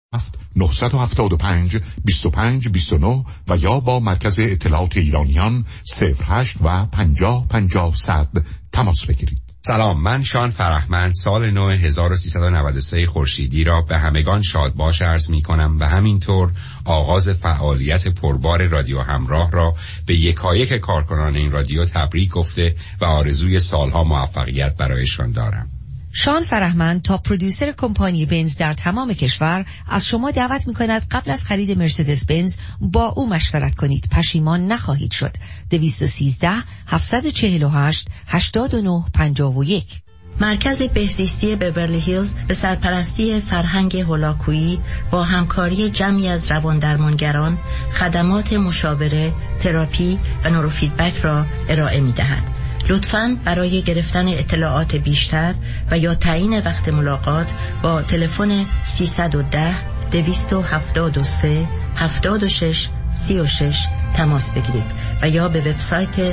975 25 29 و یا با مرکز اطلاعات ایرانیان 08 و 50 50 100 تماس بگیرید. سلام، من شان فرهمند سال نو 1393 خورشیدی را به همگان شادباش عرض می کنم و همینطور آغاز فعالیت پربار رادیو همراه را به یکایک کارکنان این رادیو تبریک گفته و آرزوی سالها موفقیت برایشان دارم. شان فرهمند تا پرودیوسر کمپانی بنز در تمام کشور از شما دعوت می کند قبل از خرید مرسدس بنز با او مشورت کنید، پشیمان نخواهید شد. 213 748 89 51. مرکز بهزیستی بیورلی هیلز به سرپرستی فرهنگ هولاکویی با همکاری جمعی از روان‌درمانگران خدمات مشاوره، تراپی و نوروفیدبک را ارائه می دهد. لطفاً برای گرفتن اطلاعات بیشتر و یا تعیین وقت ملاقات با تلفن 310 273 76 36 تماس بگیرید و یا به وبسایت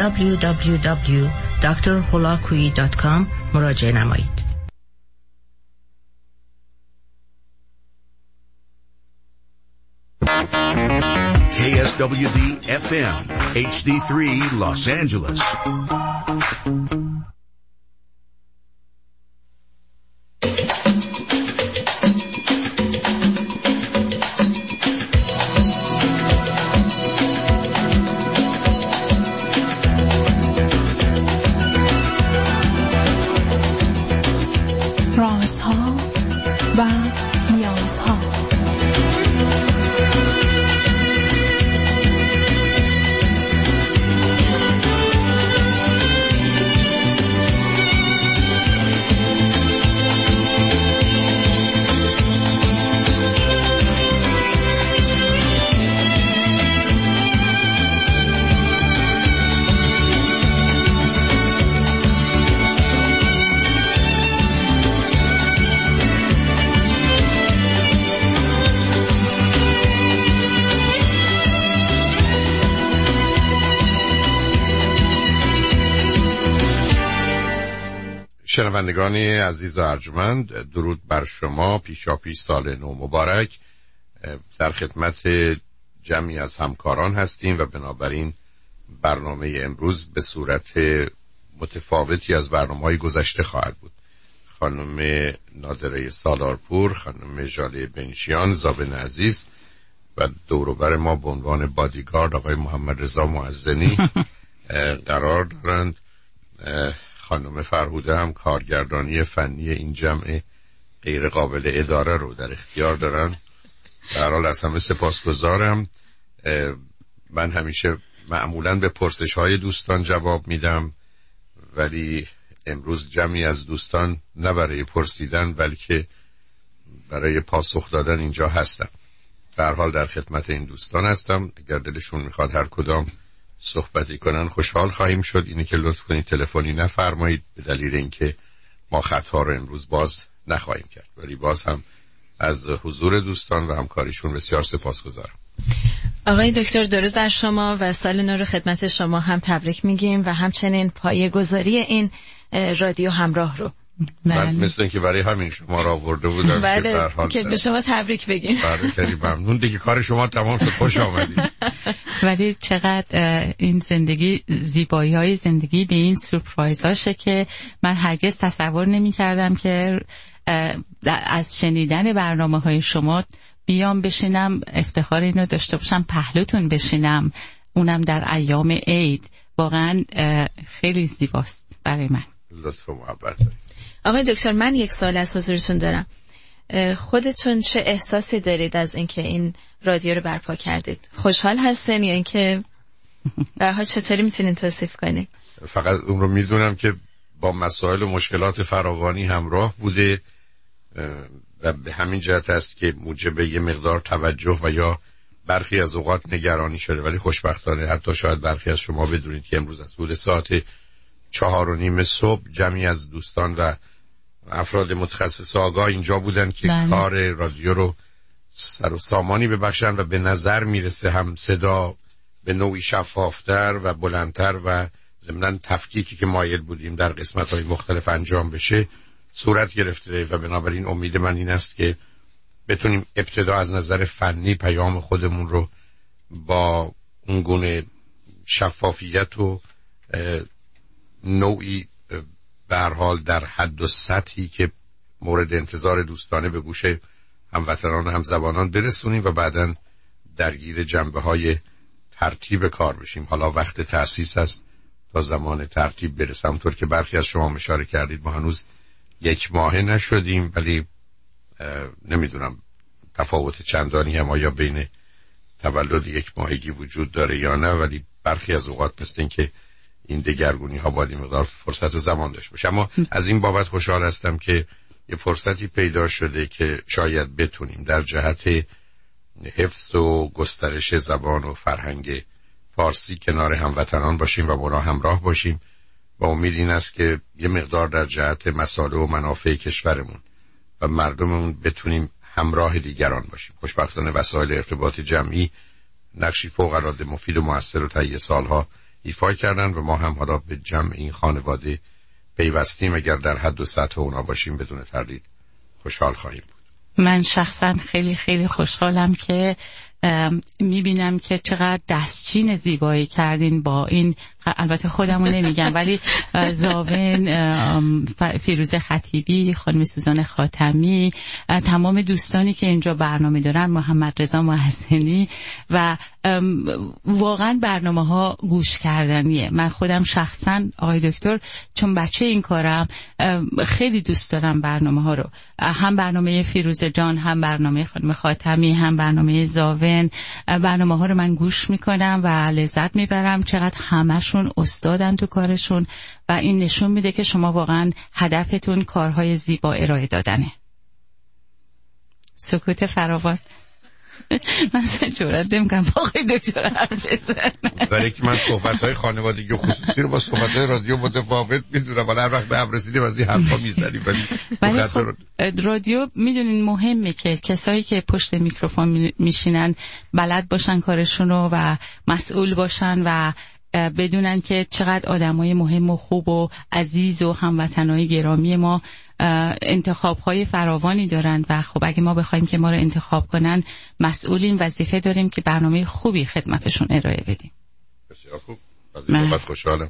www.drholakui.com مراجعه نمایید. KSWD FM HD3 Los Angeles. رازها و نیازها. شنوندگان عزیز و ارجمند، درود بر شما. پیشاپیش سال نو مبارک. در خدمت جمعی از همکاران هستیم و بنابراین برنامه امروز به صورت متفاوتی از برنامه‌های گذشته خواهد بود. خانم نادره سالارپور، خانم ژاله بنشیان، زابن عزیز و دوروبر ما به عنوان بادیگارد آقای محمد رضا معزنی قرار دارند. خانم فرهوده هم کارگردانی فنی این جمع غیر قابل اداره رو در اختیار دارن. در حال از همه سپاسگزارم. من همیشه معمولاً به پرسش‌های دوستان جواب میدم، ولی امروز جمعی از دوستان نه برای پرسیدن بلکه برای پاسخ دادن اینجا هستم. در حال در خدمت این دوستان هستم. اگر دلشون میخواد هر کدام صحبتی کنن خوشحال خواهیم شد. اینه که لطف کنید تلفنی نفرمایید، به دلیل اینکه ما خطا رو امروز باز نخواهیم کرد. ولی باز هم از حضور دوستان و همکاریشون بسیار سپاسگزارم. آقای دکتر درود بر شما و سال نو رو خدمت شما هم تبریک میگیم و همچنین پایه‌گذاری این رادیو همراه رو. من مثل اینکه برای همین شما را آورده بودم بله که به شما تبریک بگیم. بله خیلی ممنون دیگه، کار شما تمام شد، خوش آمدید. ولی چقدر این زندگی، زیبایی‌های زندگی به این سورپرایز هاشه که من هرگز تصور نمی‌کردم که از شنیدن برنامه‌های شما بیام بشینم افتخار اینو داشته باشم پهلوتون بشینم، اونم در ایام عید. واقعا خیلی زیباست برای من. لطف و محبت دارید. آقای دکتر من یک سوال از حضورتون دارم. خودتون چه احساسی دارید از اینکه این رادیو رو برپا کردید؟ خوشحال هستین یا اینکه به هر حال چطوری میتونین توصیف کنید؟ فقط اون رو میدونم که با مسائل و مشکلات فراوانی همراه بوده و به همین جهت است که موجب یه مقدار توجه و یا برخی از اوقات نگرانی شده. ولی خوشبختانه حتی شاید برخی از شما بدونید که امروز از حدود ساعت 4:30 صبح جمعی از دوستان و افراد متخصص آگاه اینجا بودن که کار رادیو رو سر و سامانی ببخشن و به نظر میرسه هم صدا به نوعی شفافتر و بلندتر و ضمناً تفکیکی که مایل بودیم در قسمت‌های مختلف انجام بشه صورت گرفته و بنابراین امید من این است که بتونیم ابتدا از نظر فنی پیام خودمون رو با اون گونه شفافیت و نوعی به هر حال در حد و سطحی که مورد انتظار دوستانه به گوش هموطنان و همزبانان برسونیم و بعداً درگیر جنبه‌های ترتیب کار بشیم. حالا وقت تأسیس است تا زمان ترتیب برسه. همونطور که برخی از شما اشاره کردید ما هنوز 1 ماه نشدیم، ولی نمیدونم تفاوت چندانی هم آیا بین تولد 1 ماهگی وجود داره یا نه، ولی برخی از اوقات مثل این که این دگرگونی ها باید مقدار فرصت و زمان داشت باشه. اما از این بابت خوشحال هستم که یه فرصتی پیدا شده که شاید بتونیم در جهت حفظ و گسترش زبان و فرهنگ فارسی کنار هموطنان باشیم و با اونا همراه باشیم و امید این است که یه مقدار در جهت مصالح و منافع کشورمون و مردممون بتونیم همراه دیگران باشیم. خوشبختانه وسایل ارتباط جمعی نقشی فوق‌العاده مفید و مؤثر رو طی سالها ایفا کردن و ما هم حالا به جمع این خانواده پیوستیم. اگر در حد و سطح اونا باشیم بدون تردید خوشحال خواهیم بود. من شخصا خیلی خیلی خوشحالم که میبینم که چقدر دستچین زیبایی کردین با این، البته خودمو نمیگم ولی زاون، فیروزه خطیبی، خانم سوزان خاتمی، تمام دوستانی که اینجا برنامه دارن، محمد رضا محسنی، و واقعا برنامه ها گوش کردنیه. من خودم شخصا آقای دکتر چون بچه این کارم خیلی دوست دارم برنامه ها رو، هم برنامه فیروزه جان، هم برنامه خانم خاتمی، هم برنامه زاون. برنامه ها رو من گوش میکنم و لذت میبرم. چقدر همشون استادن تو کارشون و این نشون میده که شما واقعا هدفتون کارهای زیبا ارائه دادنه. سکوت فراوان. من جرئت نمی‌کنم با آقای دکتر حرف بزنم، برای که من صحبت‌های خانوادگی و خصوصی رو با صحبت‌های رادیو متفاوت می‌دونم. ولی هر وقت به هم رسیدیم از این حرفا می‌زنیم. ولی خب رادیو میدونین مهمه که کسایی که پشت میکروفون میشینن بلد باشن کارشونو و مسئول باشن و بدونن که چقدر آدمای مهم و خوب و عزیز و هموطنای گرامی ما انتخاب‌های فراوانی دارن و خب اگه ما بخوایم که ما رو انتخاب کنن، مسئولین، وظیفه داریم که برنامه خوبی خدمتشون ارائه بدیم. بسیار خوب. از این بابت خوشحالم.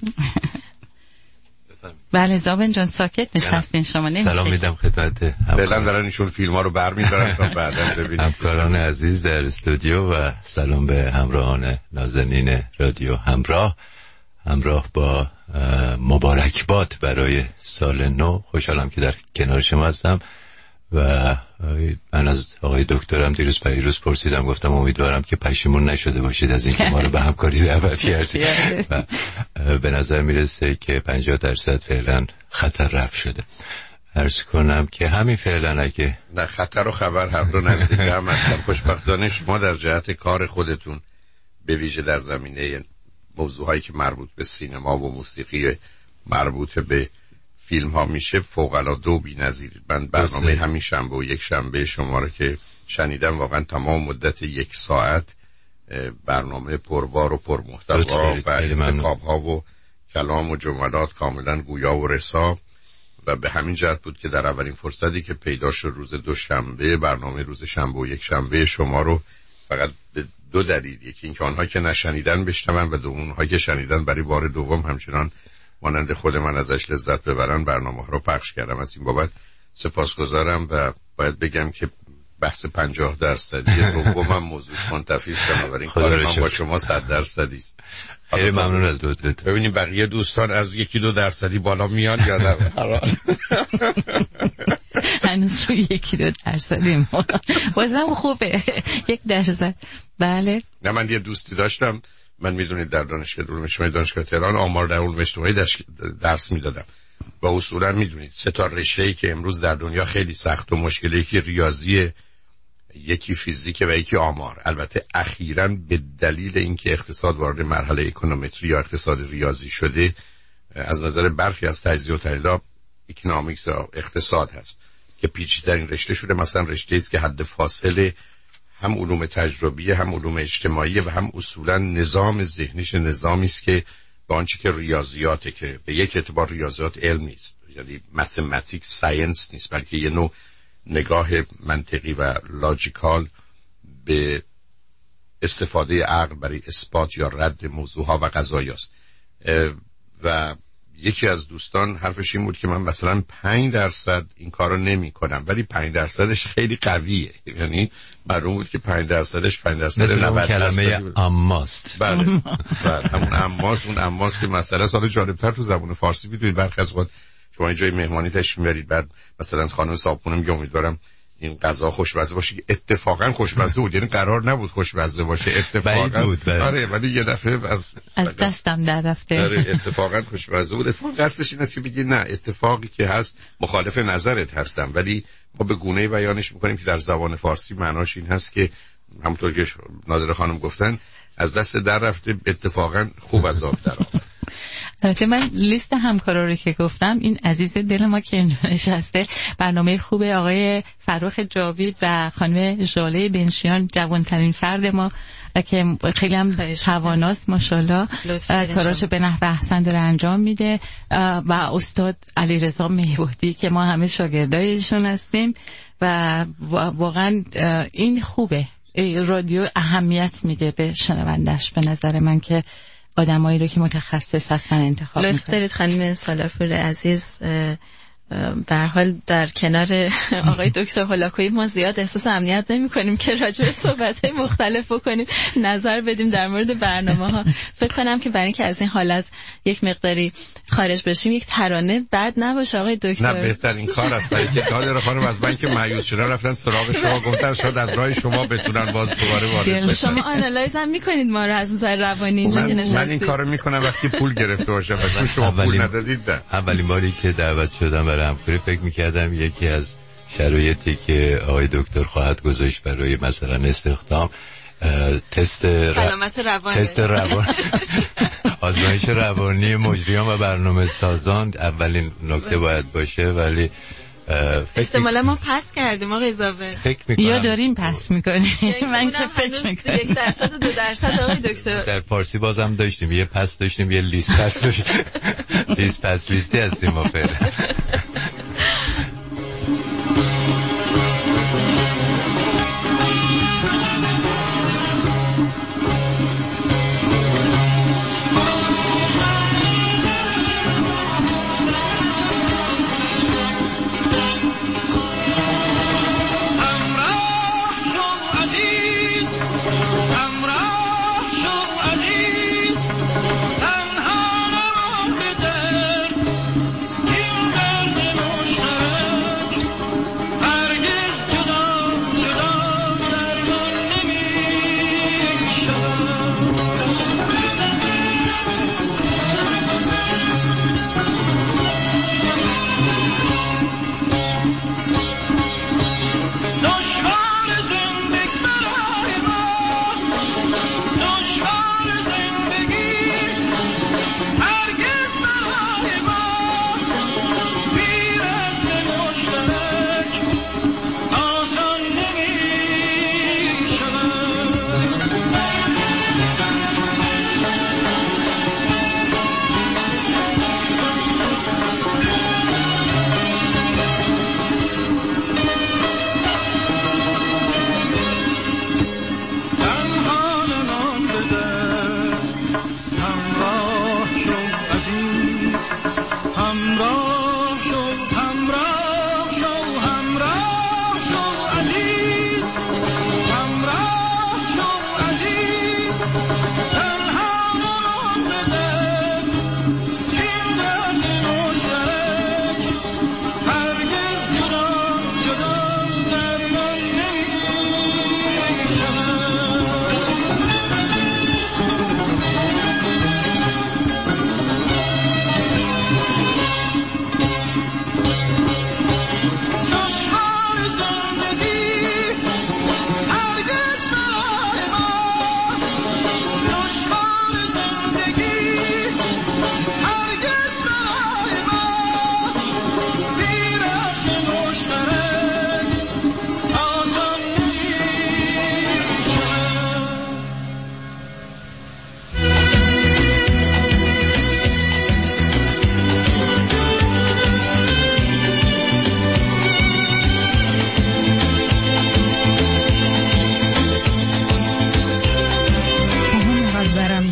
بله زاون جان ساکت نشستین شما نمیشه. سلام میدم خدمت فعلا دارن ایشون فیلم‌ها رو برمی‌دارن تا بعدا ببینیم. همکاران عزیز در استودیو و سلام به همراهان نازنین رادیو همراه با مبارکباد برای سال نو. خوشحالم که در کنار شما هستم و من از آقای دکترم دیروز پیروز پرسیدم، گفتم امیدوارم که پشیمون نشده باشید از اینکه ما رو به همکاری دعوت کردید و به نظر میرسه که 50% فعلا خطر رفع شده. عرض کنم که همین فعلا اگه نه خطر و خبر هر دو نزدیک هم هستن. خوشبختانه شما در جهت کار خودتون به ویژه در زمینه موضوعهایی که مربوط به سینما و موسیقی مربوط به فیلم ها میشه فوق‌العاده و بی‌نظیرید. من برنامه همین شنبه و یک شنبه شما رو که شنیدم واقعا تمام مدت 1 ساعت برنامه پربار و پرمحتوا و انتخاب ها و کلام و جملات کاملا گویا و رسا و به همین جهت بود که در اولین فرصتی که پیدا شد روز دوشنبه برنامه روز شنبه و یک شنبه شما رو فقط به 2 دلیل، یکی اینکه آنها که نشنیدن بشنون و اونها که شنیدن برای بار دوم همچنان مانند خود من ازش لذت ببرن برنامه ها رو پخش کردم. از این بابت سپاسگزارم و باید بگم که بحث 50% دومم موضوع منتفی است، بنابراین کار من با شما 100% است. خیلی ممنون از لطفت. ببینیم بقیه دوستان از 1-2% بالا میان یا نه. هنوز رو 1-2% بازم خوبه 1%. بله نه من یه دوستی داشتم، من میدونید در دانشگاه تهران آمار در علوم اجتماعی درس میدادم و اصولا میدونید 3 تا رشته‌ای که امروز در دنیا خیلی سخت و مشکلی، یکی ریاضی، یکی فیزیک و یکی آمار. البته اخیراً به دلیل اینکه اقتصاد وارد مرحله اکونومتری یا اقتصاد ریاضی شده، از نظر برخی از تجزیه و تحلیل‌ها اکونومیکس یا اقتصاد هست که پیچیده‌ترین رشته شده. مثلا رشته‌ای است که حد فاصله هم علوم تجربی، هم علوم اجتماعی و هم اصولا نظام ذهنیش نظامی است که با آنچه که ریاضیاته که به یک اعتبار ریاضیات علم نیست، یعنی متماتیک ساینس نیست، بلکه یه نوع نگاه منطقی و لاجیکال به استفاده عقل برای اثبات یا رد موضوعها و قضایا است. و یکی از دوستان حرفش این بود که من مثلا 5% این کارو نمی کنم، ولی 5%ش خیلی قویه. یعنی معلوم بود که 5%ش 5% مثل اون کلمه اماست. بله همون اماست. اون اماست که مسئله سال جالبتر تو زبان فارسی میدونید برخی از وقت شما اینجای مهمانی تشریف میارید، بعد مثلا خانم صاحبخونه میگه امیدوارم این غذا خوشمزه باشه، که اتفاقا خوشمزه بود، یعنی قرار نبود خوشمزه باشه، اتفاقا بود. آره، ولی یه دفعه از دستم در رفته. آره اتفاقا خوشمزه بود. اتفاقا قصدش این است که بگی نه، اتفاقی که هست مخالف نظرت هستم، ولی ما به گونه‌ای بیانش میکنیم که در زبان فارسی معناش این هست که همونطور که نادره خانم گفتن از دست در رفته، اتفاقا خوب از آب در آمد. البته من لیست همکارا رو که گفتم، این عزیز دل ما که نشسته، برنامه خوب آقای فرخ جاوید و خانم ژاله بنشیان، جوانترین فرد ما که خیلی هم تواناست ماشاءالله، کاراشو به نحو احسن داره انجام میده، و استاد علیرضا مهبودی که ما همه شاگردایشون هستیم و واقعا این خوبه. رادیو اهمیت میده به شنوندش، به نظر من که آدمایی رو که متخصص هستن انتخاب میکنن. لطف دارید خانم سالارپور عزیز، به هر حال در کنار آقای دکتر هولاکویی ما زیاد احساس امنیت نمی کنیم که راجع به صحبت‌های مختلف بکنیم، نظر بدیم در مورد برنامه‌ها. فکر کنم که برای اینکه از این حالت یک مقداری خارج بشیم، یک ترانه بد نباشه آقای دکتر. نه، بهترین کار است. برای که دادر خانم از من که مایوس شدن رفتن سراغ شما، گفتن شاید از راه شما بتونن باز دوباره وارد بشن. شما آنالایز هم می‌کنید ما رو از نظر روانی اینجا که نشستید. من این کارو می‌کنم وقتی پول گرفته باشم، وقتی شما پول ندادید. اولین باری که دعوت شدم برای همکاری فکر می‌کردم یکی از شرایطی که آقای دکتر خواهد گذاشت برای مثلا استخدام تست سلامت روانی، تست روان آزمایش روانی مجریان و برنامه سازان اولین نکته باید باشه، ولی احتمالا ما پس کردیم آقای زاوه. فکر می‌کنم یا داریم پس می‌کنیم. من که فکر می‌کنم 1% و 2% آقای دکتر. در فارسی بازم داشتیم یه پس داشتیم، یه لیست پس داشتیم. لیست پس لیستی هستیم ما فعلا. تنها نرو به در این درد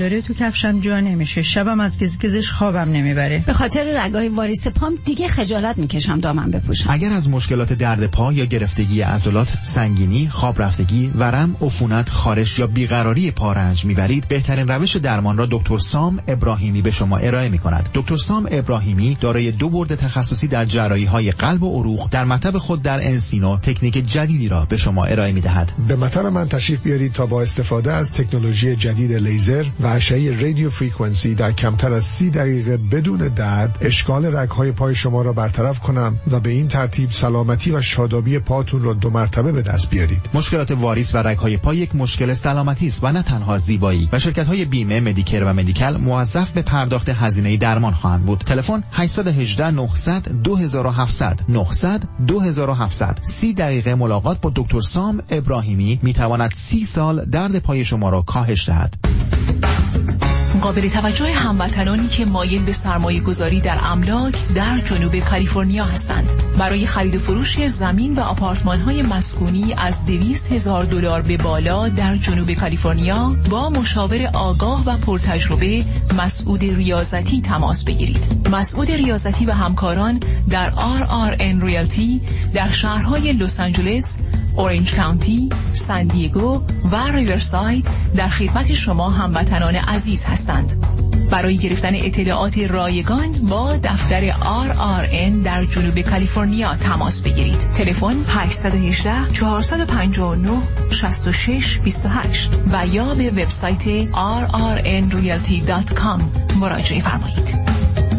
نداره تو کفشم جا نمیشه. شبم از گزگزش خوابم نمیبره. به خاطر رگای واریس پام دیگه خجالت میکشم دامن بپوشم. اگر از مشکلات درد پا یا گرفتگی عضلات، سنگینی، خواب رفتگی، ورم، عفونت، خارش یا بیقراری پا رنج میبرید، بهترین روش درمان را دکتر سام ابراهیمی به شما ارائه میکند. دکتر سام ابراهیمی دارای 2 بورد تخصصی در جراحی‌های قلب و عروق در مطب خود در انسینو تکنیک جدیدی را به شما ارائه میدهد. به مطب من تشریف بیارید تا با استفاده از تکنولوژی جدید لیزر و اشعه رادیو فرکانسی در کمتر از 30 دقیقه بدون درد اشکال رگ‌های پای شما را برطرف کنم و به این ترتیب سلامتی و شادابی پاتون را 2 مرتبه به دست بیارید. مشکلات واریس و رگ‌های پا یک مشکل سلامتی است و نه تنها زیبایی و شرکت‌های بیمه، مدیکر و مدیکال موظف به پرداخت هزینه درمان خواهند بود. تلفن 818 900 2700 900 2700. 30 دقیقه ملاقات با دکتر سام ابراهیمی میتواند 30 سال درد پای شما را کاهش دهد. قابل توجه هموطنانی که مایل به سرمایه گذاری در املاک در جنوب کالیفرنیا هستند. برای خرید و فروش زمین و آپارتمان های مسکونی از $200,000 به بالا در جنوب کالیفرنیا با مشاور آگاه و پرتجربه مسعود ریاضتی تماس بگیرید. مسعود ریاضتی و همکاران در RRN ریالتی در شهرهای لس آنجلس، اورنج کانتی، سان دیگو و ریورساید در خدمت شما هموطنان عزیز هستند. برای گرفتن اطلاعات رایگان با دفتر RRN در جنوب کالیفرنیا تماس بگیرید. تلفن 818 459 6628 و یا به وبسایت rrnrealty.com مراجعه فرمایید.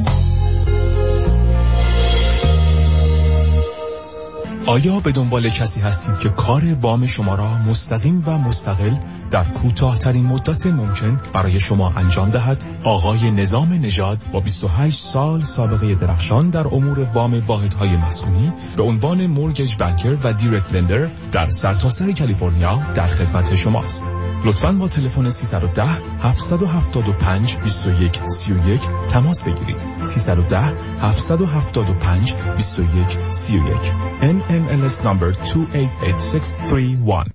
آیا به دنبال کسی هستید که کار وام شما را مستقیم و مستقل در کوتاه‌ترین مدت ممکن برای شما انجام دهد؟ آقای نظام نژاد با 28 سال سابقه درخشان در امور وام واحدهای مسکونی به عنوان مورگیج بانکر و دایرکت لندر در سرتاسر کالیفرنیا در خدمت شماست. لطفاً با تلفن 310 775 2131 تماس بگیرید. 310 775 2131 NMLS number 288631.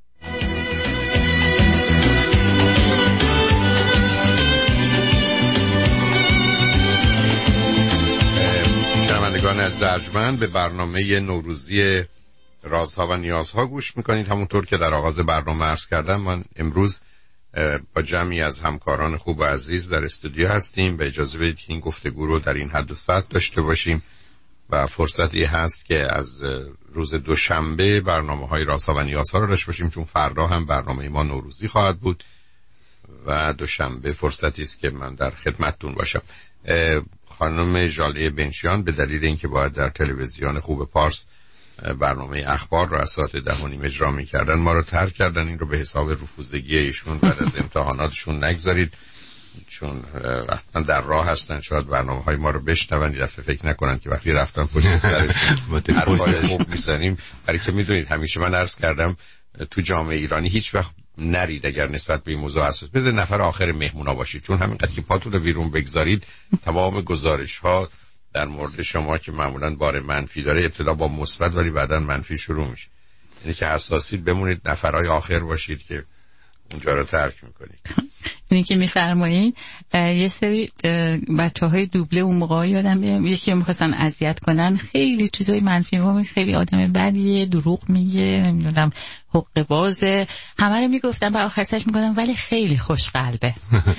شنوندگان از ارجمند به برنامه نوروزی رازها و نیازها گوش میکنید. همونطور که در آغاز برنامه عرض کردم، من امروز با جمعی از همکاران خوب و عزیز در استودیو هستیم. به اجازه بدید که این گفتگو رو در این حد و سطح داشته باشیم و فرصتی هست که از روز دوشنبه برنامه‌های رازها و نیازها رو داشته باشیم، چون فردا هم برنامه ما نوروزی خواهد بود و دوشنبه فرصتی است که من در خدمتتون باشم. خانم ژاله بنشیان به دلیل اینکه باید در تلویزیون خوب پارس برنامه اخبار رو از ساعت 10:30 اجرا می‌کردن، ما رو ترک کردن. این رو به حساب رفوزگی ایشون بعد از امتحاناتشون نگذارید، چون وقتا در راه هستن، شاید برنامه‌های ما رو بشنون، یه دفعه فکر نکنن که وقتی رفتن پشت سرشون حرفای خوب می‌زنیم. برای که می‌دونید همیشه من عرض کردم تو جامعه ایرانی هیچ وقت نرید اگر نسبت به این موضوع حساس بذارید نفر آخر مهمونا باشید، چون همینقدر که پاتون رو بیرون بگذارید تمام گزارش‌ها در مورد شما که معمولاً بار منفی داره ابتدا با مثبت ولی بعداً منفی شروع میشه. یعنی که حساسید بمونید، نفرای آخر باشید که اونجا رو ترک میکنید. اینی که میفرمایید یه سری بچه‌های دوبله اون موقع یادم میاد یکی می‌خواستن اذیت کنن، خیلی چیزای منفی میگه، خیلی آدم بدیه، دروغ میگه، نمیدونم حقه بازه، همه رو میگفتن و آخر سرش میگفتن ولی خیلی خوشقلبه.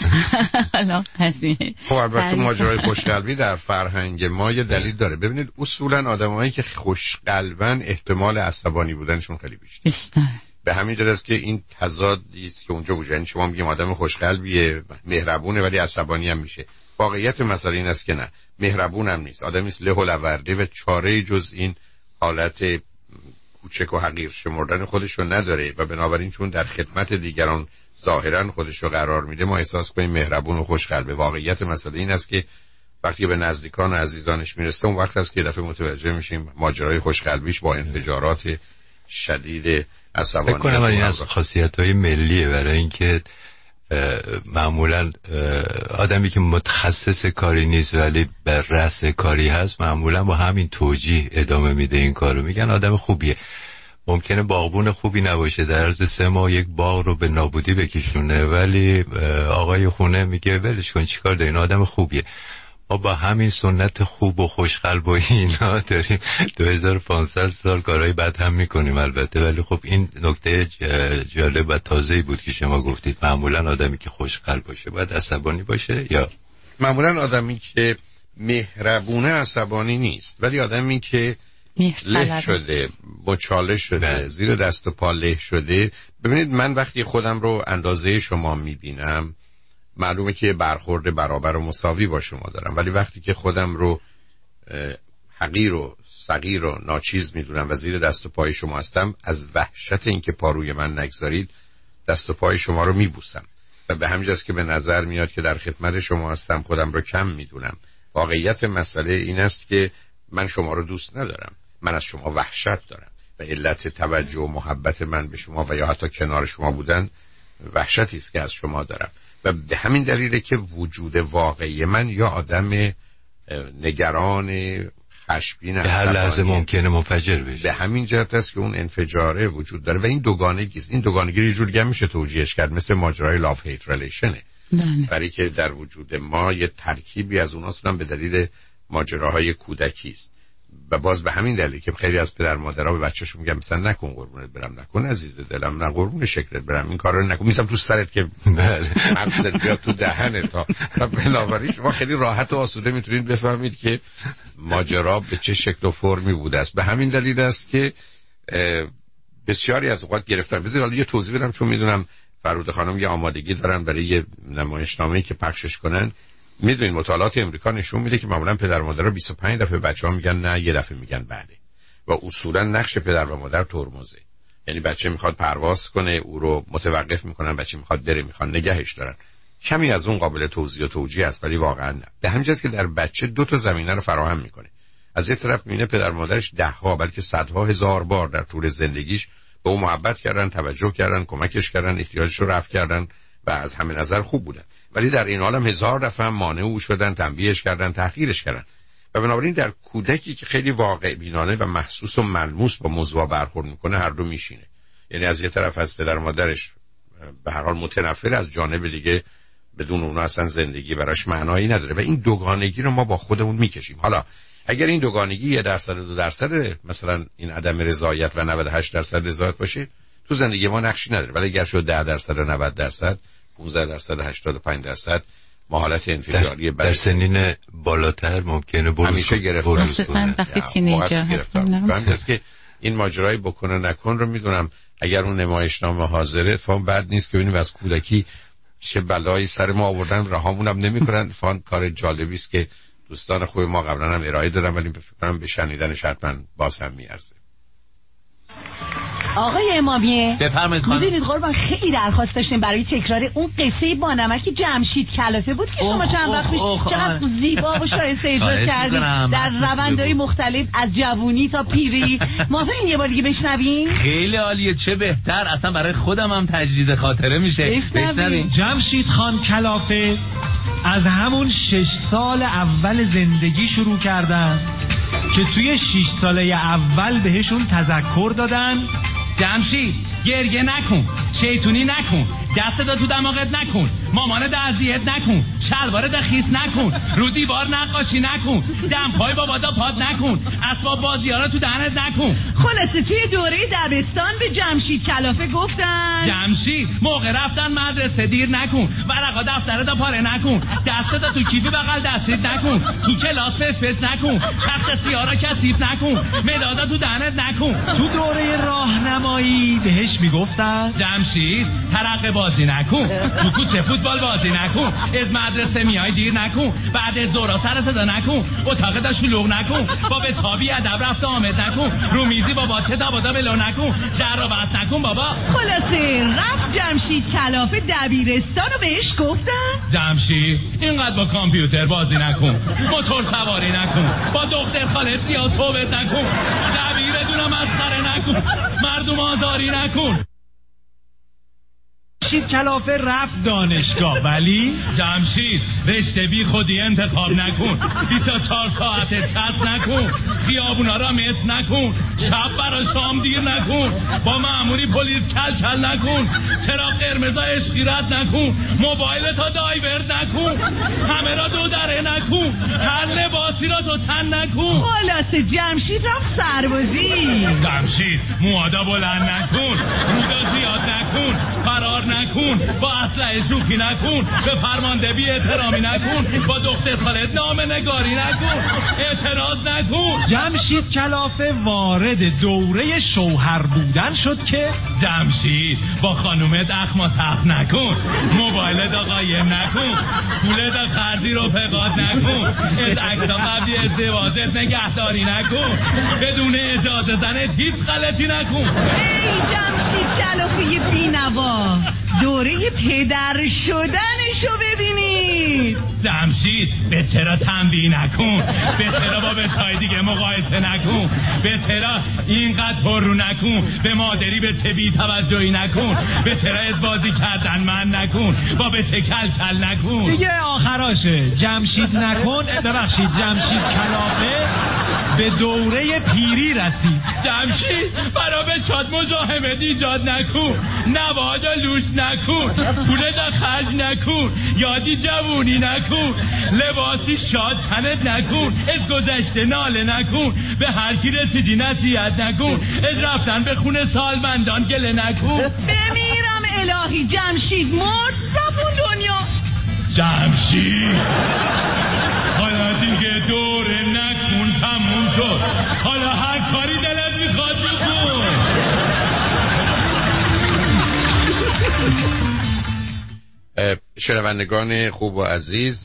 خب البته ماجرای خوشقلبی در فرهنگ ما یه دلیل داره. ببینید اصولاً آدمایی که خوشقلبن احتمال عصبانی بودنشون خیلی بیشتره. به همین جهت است که این تضادی است که اونجا وجود. یعنی شما میگیم آدم خوشقلبیه، مهربونه ولی عصبانی هم میشه. واقعیت مسئله این است که نه، مهربون هم نیست، آدمی است له الورده و چاره جز این حالت کوچک و حقیر شمردن خودش رو نداره و بنابراین چون در خدمت دیگران ظاهرا خودش رو قرار میده ما احساس کنیم مهربون و خوشقلبه. واقعیت مسئله این است که وقتی به نزدیکان و عزیزانش میرسه اون وقت است که دفعه متوجه میشیم ماجرای خوشقلبیش با انفجارات شدید عصبانی. فکر کنم این از خاصیت‌های ملیه، برای اینکه معمولا آدمی که متخصص کاری نیست ولی بر رأس کاری هست معمولا با همین توجیه ادامه میده این کارو، میگن آدم خوبیه. ممکنه باغبون خوبی نباشه، در عرض 3 ماه یک باغ رو به نابودی بکشونه، ولی آقای خونه میگه ولش کن چیکار داری، این آدم خوبیه. ما با همین سنت خوب و خوشقلب و اینا داریم 2500 سال کارهای بد هم میکنیم البته، ولی خب این نکته جالب و تازه‌ای بود که شما گفتید. معمولا آدمی که خوشقلب باشه باید عصبانی باشه، یا معمولا آدمی که مهربونه عصبانی نیست، ولی آدمی که له شده، مچاله شده، زیر دست و پا له شده. ببینید من وقتی خودم رو اندازه شما میبینم معلومه که برخورد برابر و مساوی با شما دارم، ولی وقتی که خودم رو حقیر و صغیر و ناچیز میدونم و زیر دست و پای شما هستم، از وحشت اینکه پا روی من نگذارید دست و پای شما رو میبوسم و به همین جاست که به نظر میاد که در خدمت شما هستم، خودم رو کم میدونم. واقعیت مسئله این است که من شما رو دوست ندارم، من از شما وحشت دارم و علت توجه و محبت من به شما و یا حتی کنار شما بودن وحشتی است که از شما دارم و به همین دلیله که وجود واقعی من یا آدم نگران، خشمگین، به هر لحظه ممکنه منفجر بشه. به همین جهت است که اون انفجاره وجود داره و این دوگانگی است. این دوگانگی یه جور دیگه میشه توجیهش کرد، مثل ماجرای لاف هیت ریلیشنه، برای که در وجود ما یه ترکیبی از اوناست به دلیل ماجراهای کودکی است و باز به همین دلیل که خیلی از پدر مادرها به بچه‌شون میگن مثلا نکن قربونت برم، نکن عزیز دلم، نه قربون شکلت برم، این کارو نکن، میذارم تو سرت که مغزت بیاد تو دهنت. تا بنابراین شما خیلی راحت و آسوده میتونید بفهمید که ماجرا به چه شکل و فرمی بوده است. به همین دلیل است که بسیاری از اوقات گرفتار. بذار حالا یه توضیح بدم، چون میدونم فرود خانم یه آمادگی دارن برای یه نمایشنامه‌ای که پخشش کنن. میدونین مطالعات امریکا نشون میده که معمولا پدر و مادرها 25 دفعه بچه‌ها میگن نه، یه دفعه میگن بله و اصولا نقش پدر و مادر ترمزه. یعنی بچه میخواد پرواز کنه، او رو متوقف میکنن، بچه میخواد بره، میخوان نگهش دارن. کمی از اون قابل توضیح و توجیه است، ولی واقعا نه. به همین جاست که در بچه 2 تا زمینه رو فراهم میکنه. از یه طرف میبینه پدر و مادرش 10 ها بلکه 100 ها هزار بار در طول زندگیش به او محبت کردن، توجه کردن، کمکش کردن، احتیاجش رو رفع کردن و از همه نظر خوب بودن، ولی در این حال هم 1000 دفعه مانع او شدن، تنبیهش کردن، تحقیرش کردن. و بنابراین در کودکی که خیلی واقع بینانه و محسوس و ملموس با موضوع برخورد میکنه، هر دو میشینه. یعنی از یه طرف از پدر و مادرش به هر حال متنفر، از جانب دیگه بدون اونها اصلا زندگی براش معنایی نداره و این دوگانگی رو ما با خودمون میکشیم. حالا اگر این دوگانگی 1% 2% مثلا این عدم رضایت و 98% رضایت باشه، تو زندگی ما نقشی نداره. ولی اگر شد 10% 90%، 15% 85% ما حالت انفجاری در سنین بالاتر ممکنه همیشه گرفتار مثلا وقتی تینیجر هستن که این ماجرای بکنه نکن رو میدونم. اگر اون نمایشنامه حاضره فهم بد نیست که ببینیم از کودکی چه بلایی سر ما آوردن، رهامون هم نمیکنن. فهم کار جالبی است که دوستان خوب ما قبلا هم ارائه دادم، ولی فکر کنم به شنیدنش حتما باز هم میارزه. آقای امامیه بفرمایید خانم. میدونید قربان خیلی درخواست داشتیم برای تکرار اون قصه با نمک جمشید کلافه بود که شما چند وقت پیش چقدر زیبا و شایسته اجرا کردید در روندهای مختلف از جوونی تا پیری. موافقین یه بار دیگه بشنویم؟ خیلی عالیه، چه بهتر، اصلا برای خودم هم تجدید خاطره میشه. بشنویم. جمشید خان کلافه از همون 6 سال اول زندگی شروع کردن که توی 6 ساله اول بهشون تذکر دادن جمشید گریه نکن، شیطونی نکن، دست تو دماغت نکن، مامانت اذیت نکن، شلوارت خیس نکن، رو دیوار نقاشی نکن، دمپای بابادا پاد نکن، اسباب بازیارا تو دهنت نکن. خلاصه توی دوره دبستان به جمشید کلافه گفتن جمشید موقع رفتن مدرسه دیر نکن، ورقا دفترت پاره نکن، دستت تو کیف بغل دستت نکن، تو کلاس فس نکن، شخص سیارا کثیف نکن، مدادا تو دهنت نکن. تو دوره راهنمایی بهش میگفتن جمشید ترقه بازی نکن، تو کوچه فوتبال بازی نکن، از مدرسه میای دیر نکن، بعد از ظهر سر صدا نکن، اتاقت شلوغ نکن، با به تابی ادب رفت آمد نکن، رو میزی با باچه دابادا بلو نکن، در رو بس نکن بابا. خلاصه رفت جمشید کلافه دبیرستان رو بهش گفتن جمشید اینقدر با کامپیوتر بازی نکن، موتور سواری نکن، با دختر خاله زیاد صحبت نکن، دبیرتون رو مسخره نکن، مردم آزاری نکن. جمشید کلافه رفت دانشگاه، ولی جمشید رشته بی خودی انتخاب نکن، 24 ساعت تست نکن، خیابونا را مس نکن، شب برای شام دیر نکن، با مأموری پلیس کل نکن، چراغ قرمزا اشتیرت نکن، موبایل تا دایورت نکن، همه را دو دره نکن، هر لباسی را تو تن نکن. خلاصه جمشید رفت سربازی. جمشید موادا بلند نکن، رودا زیاد نکن، فرار نکن، با اسلحه شوخی نکن، به فرمانده بی احترامی نکن، با دختر خالت نامه نگاری نکن، اعتراض نکن. جمشید کلافه وارد دوره شوهر بودن شد که جمشید با خانومت اخما تخت نکن، موبایل دا قایم نکن، پول دا خردی رو پقاد نکن، از اکتا قبلی ازدواجت نگهداری نکن، بدون اجازه زنت هیچ غلطی نکن. ای جمشید کلافه بی‌نوا، دوره پدر شدنشو ببینید. جمشید به چرا تنبیه نکن، به چرا با بچهای دیگه مقایسه نکن، به چرا اینقدر پر رو نکن، به مادری به چه بی توجهی نکن، به چرا ازبازی کردن من نکن، با به چه کل نکن. دیگه آخراشه. جمشید نکن، ببخشید جمشید کلافه به دوره پیری رسید. جمشید برا به چاد مزاحمت ایجاد نکن، نوادا لوس نکن، پول دا خرج نکن، یادی جوونی نکن، لباسی شاد تنت نکن، از گذشته ناله نکن، به هر کی رسیدی نصیحت نکن، از رفتن به خونه سالمندان گله نکن. بمیرم الهی جمشید مرد رفت دنیا. جمشید حالا دیگه دوره نکن، تموم شد، حالا هر کاری دلت میخواد بکن. شنوندگان خوب و عزیز،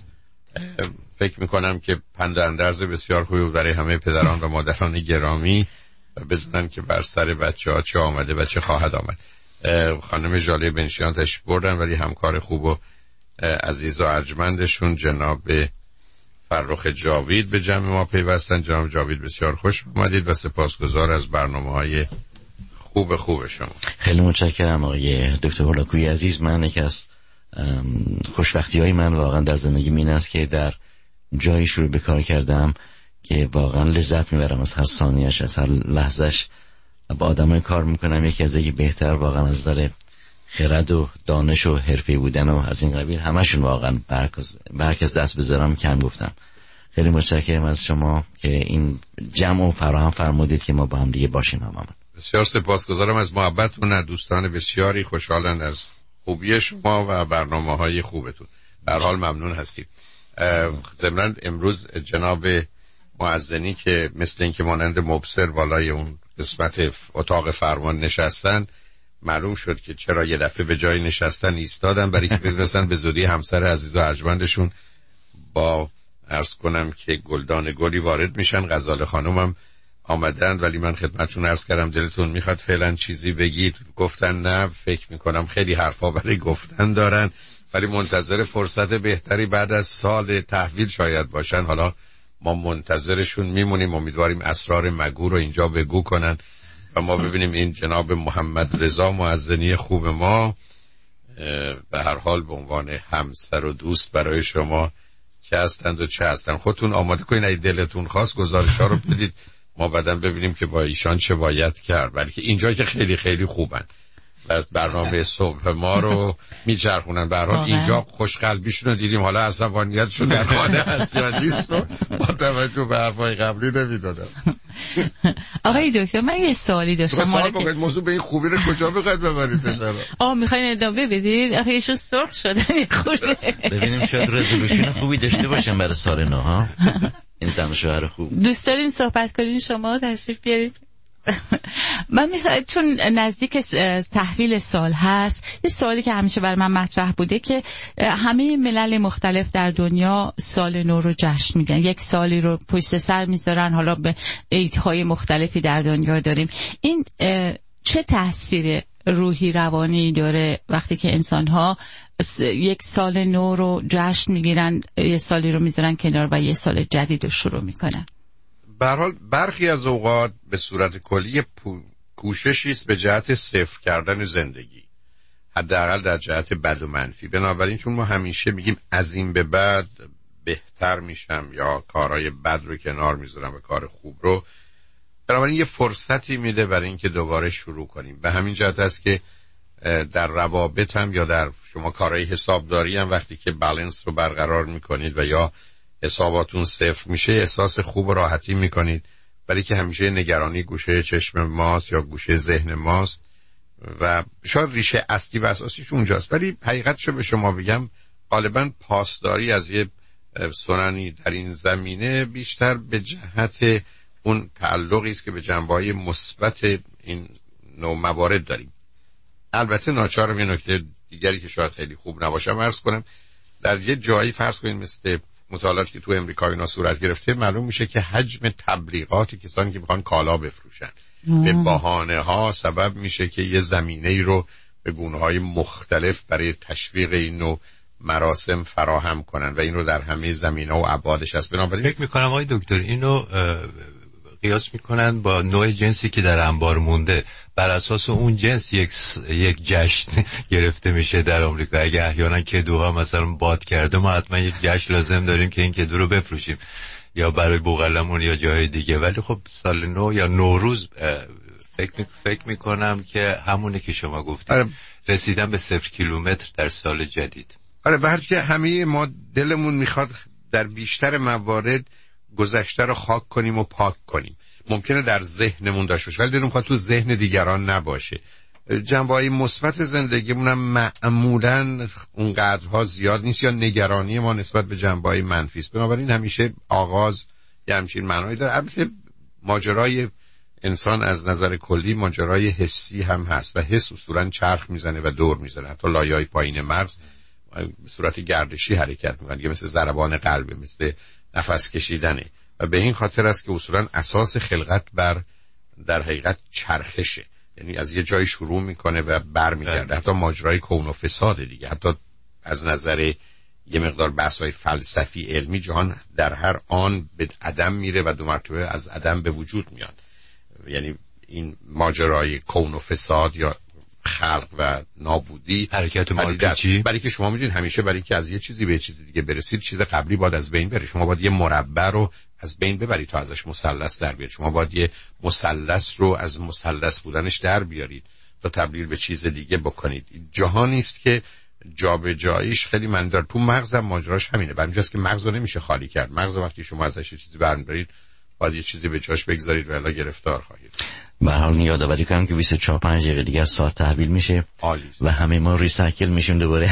فکر میکنم که پنداندرز بسیار خوبی برای همه پدران و مادران گرامی بدونن که بر سر بچه ها چه آمده و چه خواهد آمد. خانم ژاله بنشیان تشریف بردن، ولی همکار خوب و عزیز و ارجمندشون جناب فرخ جاوید به جمع ما پیوستن. جناب جاوید بسیار خوش اومدید و سپاسگزار از برنامه‌های خوب شما. خیلی متشکرم آقای دکتر هولاکویی عزیز. من یکی از خوشبختی‌های من واقعا در زندگی این است که در جایی شروع به کار کردم که واقعا لذت میبرم از هر ثانیه‌اش، از هر لحظه‌اش. با آدمای کار میکنم یکی از یکی بهتر، واقعا از نظر خرد و دانش و حرفه‌ای بودن و از این قبیل همشون واقعا برکز دست بذارم کم گفتم. خیلی متشکرم از شما که این جمع و فراهم فرمودید که ما با هم دیگه باشیم. هممون بسیار سپاسگزارم از محبتتون. دوستان بسیاری خوشحالند از خوبی شما و برنامه‌های خوبتون. به هر حال ممنون هستیم. ضمناً امروز جناب معزنی که مثل اینکه مانند مبصر بالای اون قسمت اتاق فرمان نشستن، معلوم شد که چرا یه دفعه به جای نشستن ایستادن، برای که برسن به زودی همسر عزیز و ارجمندشون با عرض کنم که گلدان گلی وارد میشن. غزاله خانم هم آمدن، ولی من خدمتشون عرض کردم دلتون میخواد فعلا چیزی بگید؟ گفتن نه، فکر میکنم خیلی حرفا برای گفتن دارن، ولی منتظر فرصت بهتری بعد از سال تحویل شاید باشن. حالا ما منتظرشون میمونیم، امیدواریم اسرار مگو رو اینجا بگو کنن و ما ببینیم این جناب محمد رضا معزنی خوب ما به هر حال به عنوان همسر و دوست برای شما چه هستند و چه هستند. خودتون آماده کنین، اگه دلتون خواست گزارش‌ها رو بدید، ما بعداً ببینیم که با ایشان چه باید کرد. بلکه اینجا که خیلی خیلی خوبن و برنامه صبح ما رو میچرخونن. به هر حال اینجا خوشقلبیشون رو دیدیم، حالا عصبانیتشون در خانه هست یا نیست رو با توجه به حرفای قبلی نمیدادم. آقای دکتر من یه سوالی داشتم. سوال بگید موضوع به این خوبی رو کجا بخواید ببریدش؟ میخواین ادامه بدید؟ آخه ایشون سرخ شدن خورده. ببینیم شاید رزولوشن خوبی داشته باشن برای سال نو ها. این زن و شوهر خوب. دوست دارین صحبت کنین شما تشریف بیارید. من چون نزدیک تحویل سال هست، یه سوالی که همیشه برای من مطرح بوده که همه ملل مختلف در دنیا سال نو رو جشن میگن، یک سالی رو پشت سر میذارن، حالا به عیدهای مختلفی در دنیا داریم. این چه تاثیر روحی روانی داره وقتی که انسان‌ها یک سال نو رو جشن میگیرن، یه سالی رو میذارن کنار و یه سال جدید رو شروع میکنن؟ به هر حال برخی از اوقات به صورت کلی کوششی است به جهت صفر کردن زندگی. حداقل در جهت بد و منفی. بنابراین چون ما همیشه میگیم از این به بعد بهتر میشم یا کارهای بد رو کنار میذارم و کار خوب رو، بنابراین یه فرصتی میده برای اینکه دوباره شروع کنیم. به همین جهت است که در روابط هم یا در شما کارهای حسابداری هم وقتی که بالانس رو برقرار میکنید و یا حساباتون صفر میشه احساس خوب و راحتی میکنید، برای که همیشه نگرانی گوشه چشم ماست یا گوشه ذهن ماست و شاید ریشه اصلی و اساسیش اونجاست. ولی حقیقتشو به شما بگم غالبا پاسداری از یه سننی در این زمینه بیشتر به جهت اون تعلقی است که به جنبه‌های مثبت این نوع موارد داریم. البته ناچارم یه نکته دیگری که شاید خیلی خوب نباشم عرض کنم. در یه جایی فرض کنید مثل مطالعاتی که تو امریکا اینا صورت گرفته معلوم میشه که حجم تبلیغات کسانی که میخوان کالا بفروشن به بهانه ها سبب میشه که یه زمینه ای رو به گونه‌های مختلف برای تشویق این نوع مراسم فراهم کنن و این رو در همه زمینه‌ها و ابعادش هست. بنابراین فکر میکنم آقای دکتر اینو قیاس میکنن با نوع جنسی که در انبار مونده، بر اساس اون جنس یک جشن گرفته میشه در آمریکا. اگه احیانا کدوها مثلا باد کرده ما حتما یک جشن لازم داریم که این کدو رو بفروشیم یا برای بوغلمون یا جای دیگه. ولی خب سال نو یا نوروز فکر میکنم که همونه که شما گفتید، رسیدن به 0 کیلومتر در سال جدید. آره، بلکه همه ما دلمون میخواد در بیشتر موارد گذشته رو خاک کنیم و پاک کنیم. ممکنه در ذهنمون داشته باشه ولی دلمون میخواد تو ذهن دیگران نباشه. جنبه‌های مثبت زندگیمون هم معمولاً اونقدرها زیاد نیست یا نگرانی ما نسبت به جنبه‌های منفی است. بنابراین همیشه آغاز یه همچین معنایی داره. البته ماجرای انسان از نظر کلی ماجرای حسی هم هست و حس اصولاً چرخ میزنه و دور میزنه. حتی لایه‌های پایین مغز به صورت گردشی حرکت میکنه، که مثل ضربان قلب، مثل نفس کشیدنه و به این خاطر است که اصولاً اساس خلقت بر در حقیقت چرخشه، یعنی از یه جای شروع میکنه و برمیگرده. حتی ماجرای کون و فساد دیگه، حتی از نظر یه مقدار بحث‌های فلسفی علمی جهان در هر آن به عدم میره و 2 مرتبه از عدم به وجود میاد. یعنی این ماجرای کون و فساد یا خلق و نابودی، حرکت مارکوچی، برای که شما میدونید همیشه برای که از یه چیزی به چیزی دیگه برسید چیز قبلی باید از بین بره. شما باید یه مربع رو از بین ببرید تا ازش مثلث در بیارید. شما باید یه مثلث رو از مثلث بودنش در بیارید تا تبدیل به چیز دیگه بکنید. جهانی است که جابجاییش خیلی معنی داره. تو مغزم ماجراش همینه. برمی‌جاست که مغز رو نمیشه خالی کرد. مغز وقتی شما ازش یه چیزی برمی‌دارید باید یه چیزی به جاش بگذارید و الا گرفتار خواهید. به هر حال یادآوری کنم که 24-5 دقیقه دیگه ساعت تحویل میشه و همه ما ریسایکل میشیم دوباره.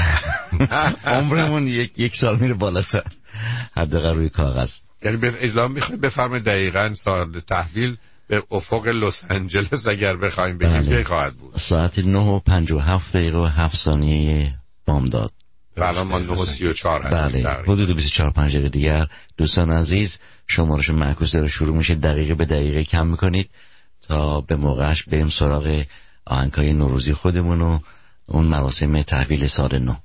عمرمون یک سال میره بالاتر، حداقل روی کاغذ. یعنی به اعلام میخواید بفرمایید دقیقاً سال تحویل به افق لس آنجلس اگر بخوایم بگیم چه خواهد بود؟ ساعت 9:57 و 7 ثانیه بامداد. الان ما 9:34 هستیم. بله، حدود 24-5 دقیقه دیگر. دوستان عزیز، شمارش معکوس داره شروع میشه، دقیقه به دقیقه کم میکنید تا به موقعش بریم سراغ آهنگ‌های نوروزی خودمون و اون مراسم تحویل سال نو.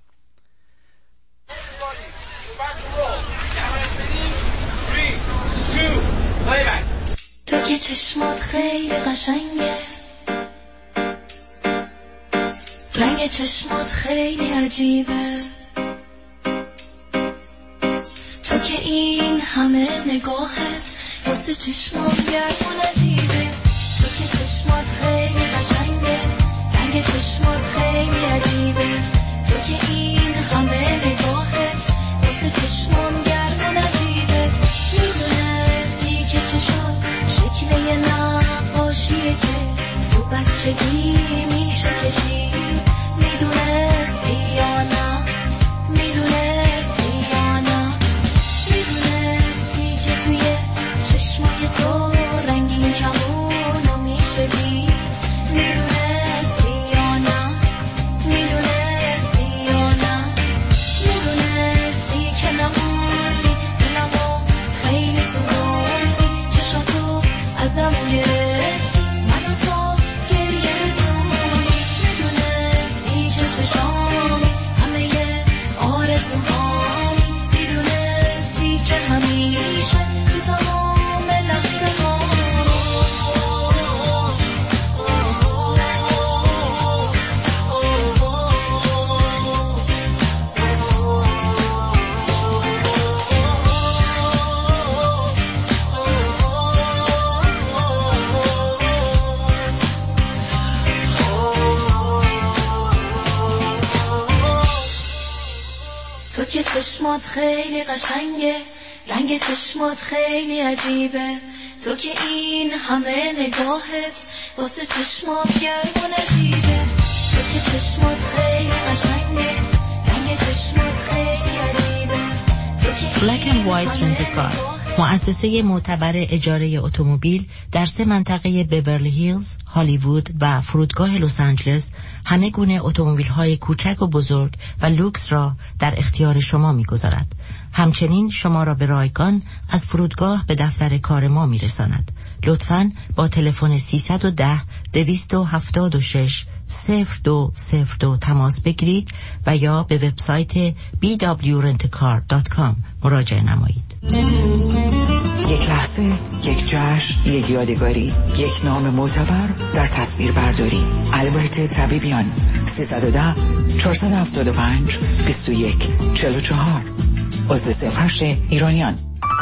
تو که چشمات خیلی قشنگه، رنگ چشمات خیلی عجیبه، تو که این همه نگاهت واسه چشمات گرم و عجیبه، تو که چشمات خیلی قشنگه، رنگ چشمات خیلی عجیبه، تو که این همه نگاهت واسه چشمام گرم و عجیبه، میدونستی که چشمات شکل یه نقاشیه که تو بچگی میشه کشید، میدونستی یا نه، میدونستی یا نه، میدونستی که توی چشمای تو رنگین کمونو میشه دید، میدونستی یا نه، میدونستی که چشمات خیلی قشنگه، رنگ چشمات خیلی عجیبه، تو که این همه نگاهت واسه چشمات گرم و نجیبه، تو که چشمات خیلی قشنگه، رنگ چشمات خیلی عجیبه، تو که Black and White رنتکار، مؤسسه معتبر اجاره اتومبیل در 3 منطقه بیورلی هیلز، هالیوود و فرودگاه لس آنجلس همه گونه اتومبیل‌های کوچک و بزرگ و لوکس را در اختیار شما می‌گذارد. همچنین شما را به رایگان از فرودگاه به دفتر کار ما می‌رساند. لطفاً با تلفن 310-226-0202 تماس بگیرید و یا به وبسایت bwrentcar.com مراجعه نمایید. یک لحظه، یک جشن، یک یادگاری، یک نام معتبر در تصویر برداری. البرت طبیبیان 310-475-21-44 عضو 08 ایرانیان.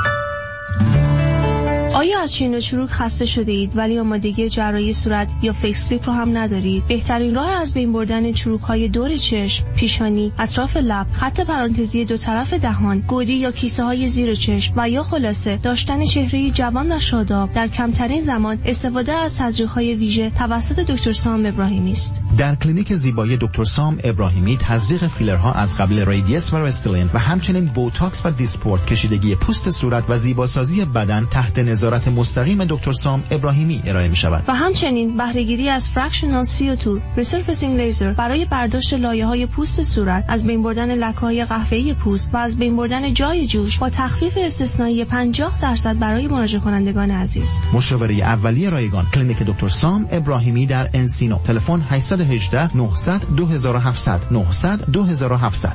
آیا از چین و چروک خسته شده اید ولی آمادگی جراحی صورت یا فیس لیفت رو هم ندارید؟ بهترین راه از بین بردن چروک‌های دور چشم، پیشانی، اطراف لب، خط پرانتزی دو طرف دهان، گودی یا کیسه‌های زیر چشم و یا خلاصه داشتن چهره‌ای جوان و شاداب در کمترین زمان استفاده از تزریق‌های ویژه توسط دکتر سام ابراهیمی است. در کلینیک زیبایی دکتر سام ابراهیمی تزریق فیلرها از قبل ریدیس و رستلین و همچنین بوتاکس و دیسپورت، کشیدگی پوست صورت و زیباسازی بدن تحت نظارت مستقیم دکتر سام ابراهیمی ارائه می شود. و همچنین بهره‌گیری از فرکشنال CO2 ریسرفیسینگ لیزر برای برداشت لایه‌های پوست صورت، از بین بردن لکه‌های قهوه‌ای پوست و از بین بردن جای جوش با تخفیف استثنایی 50% برای مراجعه کنندگان عزیز. مشاوره اولیه رایگان کلینیک دکتر سام ابراهیمی در انسینو. تلفن 818-900-2700 900-2700.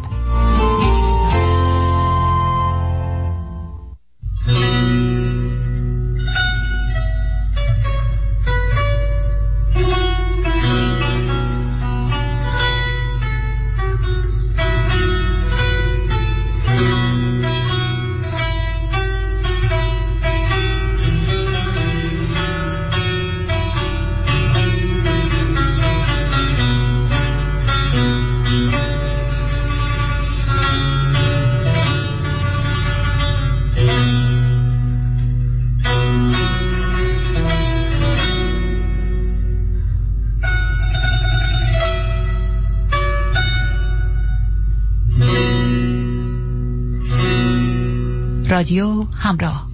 رادیو همراه.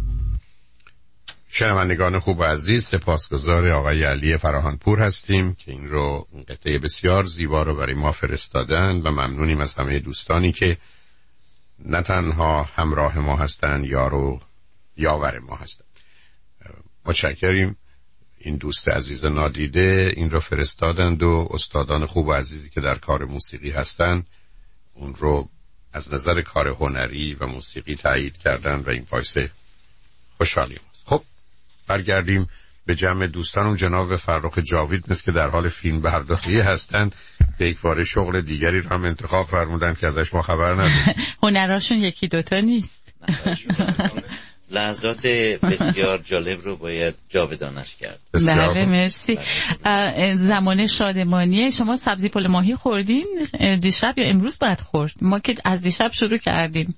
شنوندگان خوب و عزیز، سپاسگزار آقای علی فراهانپور هستیم که این قطعه بسیار زیبا رو برای ما فرستادن و ممنونیم از همه دوستانی که نه تنها همراه ما هستن، یاور ما هستن. متشکریم. این دوست عزیز نادیده این رو فرستادند و استادان خوب و عزیزی که در کار موسیقی هستن اون رو از نظر کار هنری و موسیقی تایید کردن و این باعث خوشحالی ماست. خب برگردیم به جمع دوستانم. جناب فرخ جاوید مثل که در حال فیلم برداری هستند، به یک بار شغل دیگری رو هم انتخاب فرمودن که ازش ما خبر نداریم. هنراشون یکی دوتا نیست. لحظات بسیار جالب رو باید جاودانش کرد. بله مرسی. زمان شادمانی شما سبزی پلو ماهی خوردین دیشب یا امروز باید خورد؟ ما که از دیشب شروع کردیم.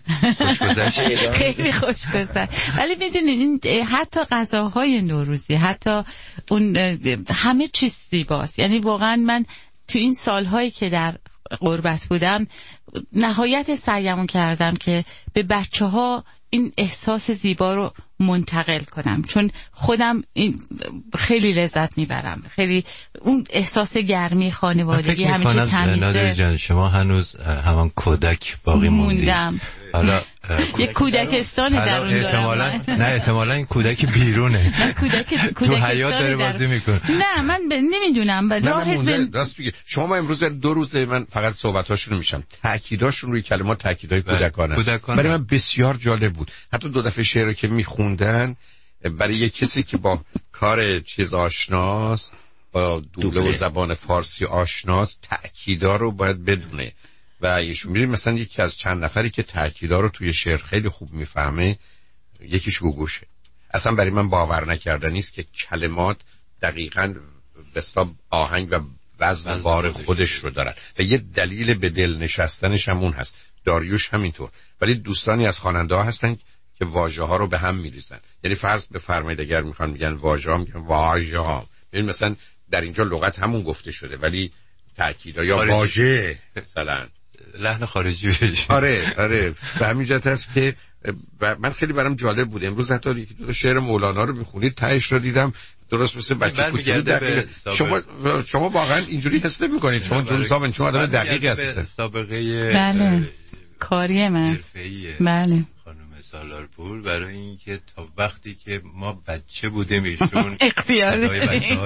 خیلی خوش گذشت. ولی میدونید این حتی غذاهای نوروزی، حتی اون همه چیز زیباست. یعنی واقعا من تو این سالهایی که در غربت بودم نهایت سعیمو کردم که به بچه‌ها این احساس زیبا رو منتقل کنم، چون خودم خیلی لذت میبرم. خیلی اون احساس گرمی خانوادگی همیشه تمیزه. نادری جان شما هنوز همان کودک باقی موندیم. حالا یک کودکستان در اون دارم. احتمالا این کودک بیرونه. تو حیات داره بازی میکنه. نه من نمیدونم. راست بگید شما ما امروز 2 روزه من فقط صحبتاشون میشم، تاکیداشون روی کلمات تاکیدای کودکانه. برای من بسیار جالب بود. حتی 2 دفعه شعر رو که میخوندن برای یک کسی که با کار چیز آشناست، با دوبله و زبان فارسی آشناست، تاکیدا رو باید بدونه. و ایشون می‌بینید مثلا یکی از چند نفری که تاکیدا رو توی شعر خیلی خوب میفهمه، یکیش گوگوشه. اصلا برای من باور نکردنی است که کلمات دقیقاً به حساب آهنگ و وزن بار خودش رو دارن و یه دلیل به دل نشستنش هم اون هست. داریوش همینطور. ولی دوستانی از خواننده ها هستن که واژه ها رو به هم میریزن. یعنی فرض بفرمایید اگر میخوان میگن واژه ها، میگن واژه ها. یعنی مثلا در اینجا لغت همون گفته شده ولی تأکید یا واژه مثلا لحن خارجی بشه. آره به همین جهت است که من خیلی برام جالب بود. امروز حتی یکی دو شعر مولانا رو میخونید تهش رو دیدم درست مثل بچه کوچولو. شما واقعا اینجوری حس نمی‌کنید؟ شما درست چون آدم دقیقی هستید. سابقه بله کاری من بله سالارپور برای اینکه تا وقتی که ما بچه بودیم ایشون اختیار صدای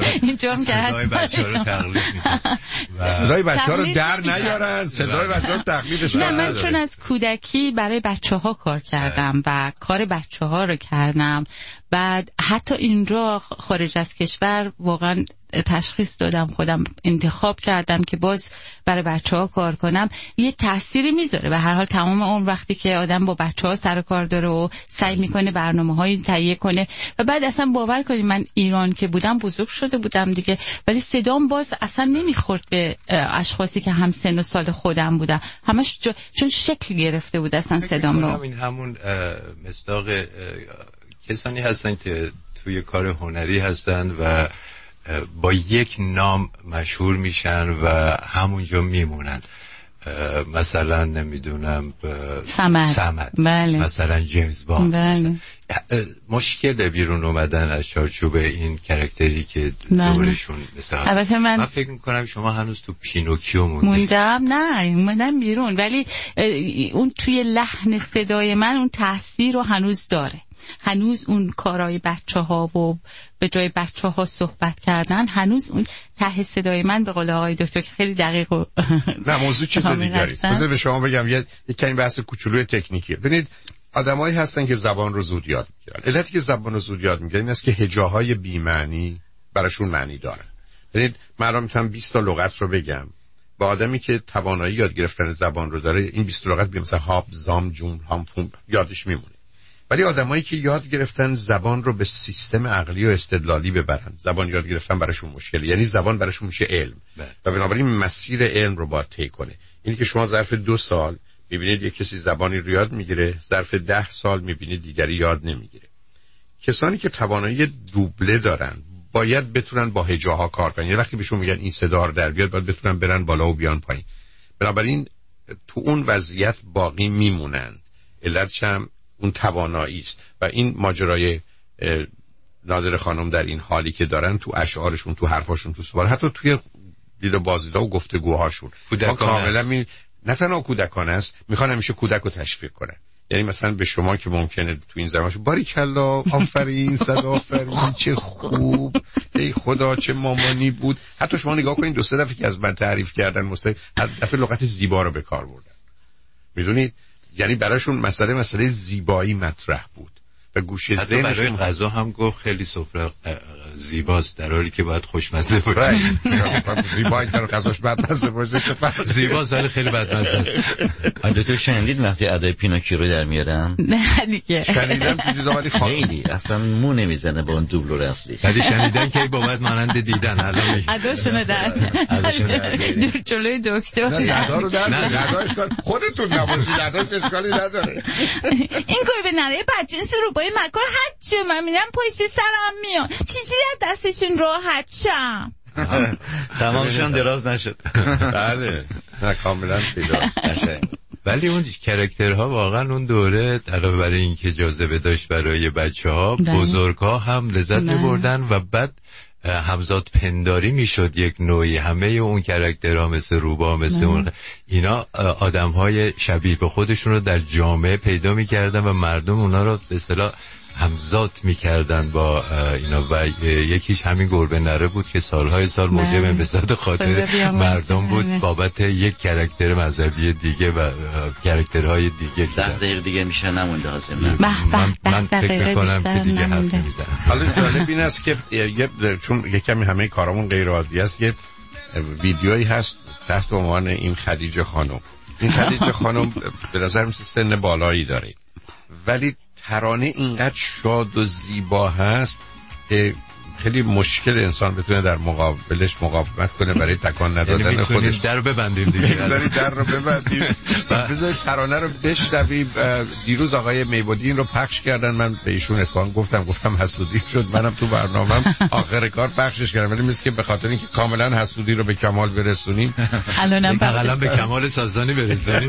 بچه‌ها رو تقلید می‌کنه. صدای بچه‌ها رو در نیارن، صدای بچه‌ها رو تقلیدش نه. من چون از کودکی برای بچه‌ها کار کردم و کار بچه‌ها رو کردم، بعد حتی اینجا خارج از کشور واقعا تشخیص دادم، خودم انتخاب کردم که باز برای بچه‌ها کار کنم. یه تأثیری میذاره به هر حال تمام اون وقتی که آدم با بچه‌ها سر کار داره و سعی میکنه برنامه‌هایی تهیه کنه. و بعد اصلا باور کنید من ایران که بودم بزرگ شده بودم دیگه، ولی صدام باز اصلا نمیخورد به اشخاصی که هم سن و سال خودم بودن. همش چون شکل گرفته بود اصلا صدام رو. این همون مصداق کسانی هستن که توی کار هنری هستن و با یک نام مشهور میشن و همونجا میمونن. مثلا نمیدونم سمد. بله. مثلا جیمز باند. بله. مشکل بیرون اومدن از چارچوب این کاراکتری که دورشون مثلا. البته من فکر میکنم شما هنوز تو پینوکیو موندم. نه اومدم بیرون، ولی اون توی لحن صدای من اون تاثیر رو هنوز داره. هنوز اون کارهای بچه‌ها و به جای بچه‌ها صحبت کردن، هنوز اون ته صدای من به قول آقای دکتر که خیلی دقیق و نه موضوع چیز دیگری است. بذار به شما بگم یک کمی بحث کوچولوی تکنیکیه. ببینید آدمایی هستن که زبان رو زود یاد میگیرن. علتی که زبان رو زود یاد میگیرن این است که هجاهای بی معنی براشون معنی داره. ببینید من الان میتونم 20 تا لغت رو بگم، با آدمی که توانایی یاد گرفتن زبان رو داره این 20 لغت بگم مثلا هاب زام جون هام پوم یادش میمونه. ولی آدمایی که یاد گرفتن زبان رو به سیستم عقلی و استدلالی ببرن، زبان یاد گرفتن براشون مشکله. یعنی زبان براشون میشه علم و بنابراین مسیر علم رو باید طی کنه. اینی که شما ظرف 2 سال میبینید یک کسی زبانی رو یاد میگیره، ظرف 10 سال میبینید دیگری یاد نمیگیره. کسانی که توانایی دوبله دارن باید بتونن با هجاها کار کنن. یه وقتی بهشون میگن این صدا رو در بیاد باید بتونن برن بالا و بیان پایین. بنابراین تو اون وضعیت باقی میمونن. علتش هم اون توانایی است و این ماجرای نادر خانم در این حالی که دارن تو اشعارشون، تو حرفاشون، تو سوال، حتی توی دید و بازدیدها و گفتگوهاشون کاملا نه تنها کودکانه است، میخوان همیشه کودک رو تشویق کنن. یعنی مثلا به شما که ممکنه تو این زمانش باریکلا آفرین صد آفرین چه خوب ای خدا چه مامانی بود، حتی شما نگاه کنید 2-3 دفعه که از من تعریف کردن هر دفعه لغت زیبا رو به کار بردن. میدونید یعنی براشون مسئله زیبایی مطرح بود و گوشه حتی برای غذا هم گفت خیلی سفره زیباست در حالی که باید خوشمزه باشه. زیبایی که غذاش بدمزه باشه زیباست ولی خیلی بدمزه است. دکتر شنیدید وقتی ادای پینوکیو رو در میارم؟ نه دیگه شنیدم تو دیدم ولی خیلی اصلا مو نمیزنه با اون دوبلور اصلی. ولی شنیدن که بابت مانند دیدن الان اداشونو در دور جلوی دکتر نه اشکال خودتون نباشید، اداش اشکالی نداره. این کار به نره بدجنس روبای مکار هرچی من میرم پشت سرم میان چیزی از دستشون راحت شم. تمامشون دراز نشد. بله نه کاملا پیدا نشه. ولی اون کاراکترها واقعا اون دوره علاوه بر این که جاذبه داشت برای بچه‌ها، بزرگ‌ها هم لذت بردن و بعد همزاد پنداری میشد یک نوعی. همه اون کاراکترها مثل روبا مثل اون اینا آدم‌های شبیه به خودشون رو در جامعه پیدا می‌کردن و مردم اونا رو به اصطلاح همزاد می‌کردن با اینا و یکیش همین گربه نره بود که سالهای سال موجب انبساط خاطر مردم بود بابت یک کاراکتر مذهبی دیگه و کاراکترهای دیگه. 10 دقیقه دیگه میشه نمونده حاضر. من فکر می‌کنم که دیگه حرف نمی‌زنم. حالا جالب این است که چون یکمی همه کارامون غیر عادی است، یه ویدیویی هست تحت عنوان این خدیجه خانم. این خدیجه خانم به نظر میاد سن بالایی داره ولی ترانه اینقدر شاد و زیبا هست که خیلی مشکل انسان بتونه در مقابلش مقاومت کنه برای تکان ندادن خودش. در رو ببندیم دیگه. در رو ببندیم. بذارید ترانه رو بشنویم. دیروز آقای میبودی این رو پخش کردن، من به ایشون اتفاقا گفتم حسودی شد، منم تو برنامه‌ام آخر کار پخشش کردم، ولی مثل که به خاطر اینکه کاملا حسودی رو به کمال برسونیم الانم به کمال سازانی برسونیم.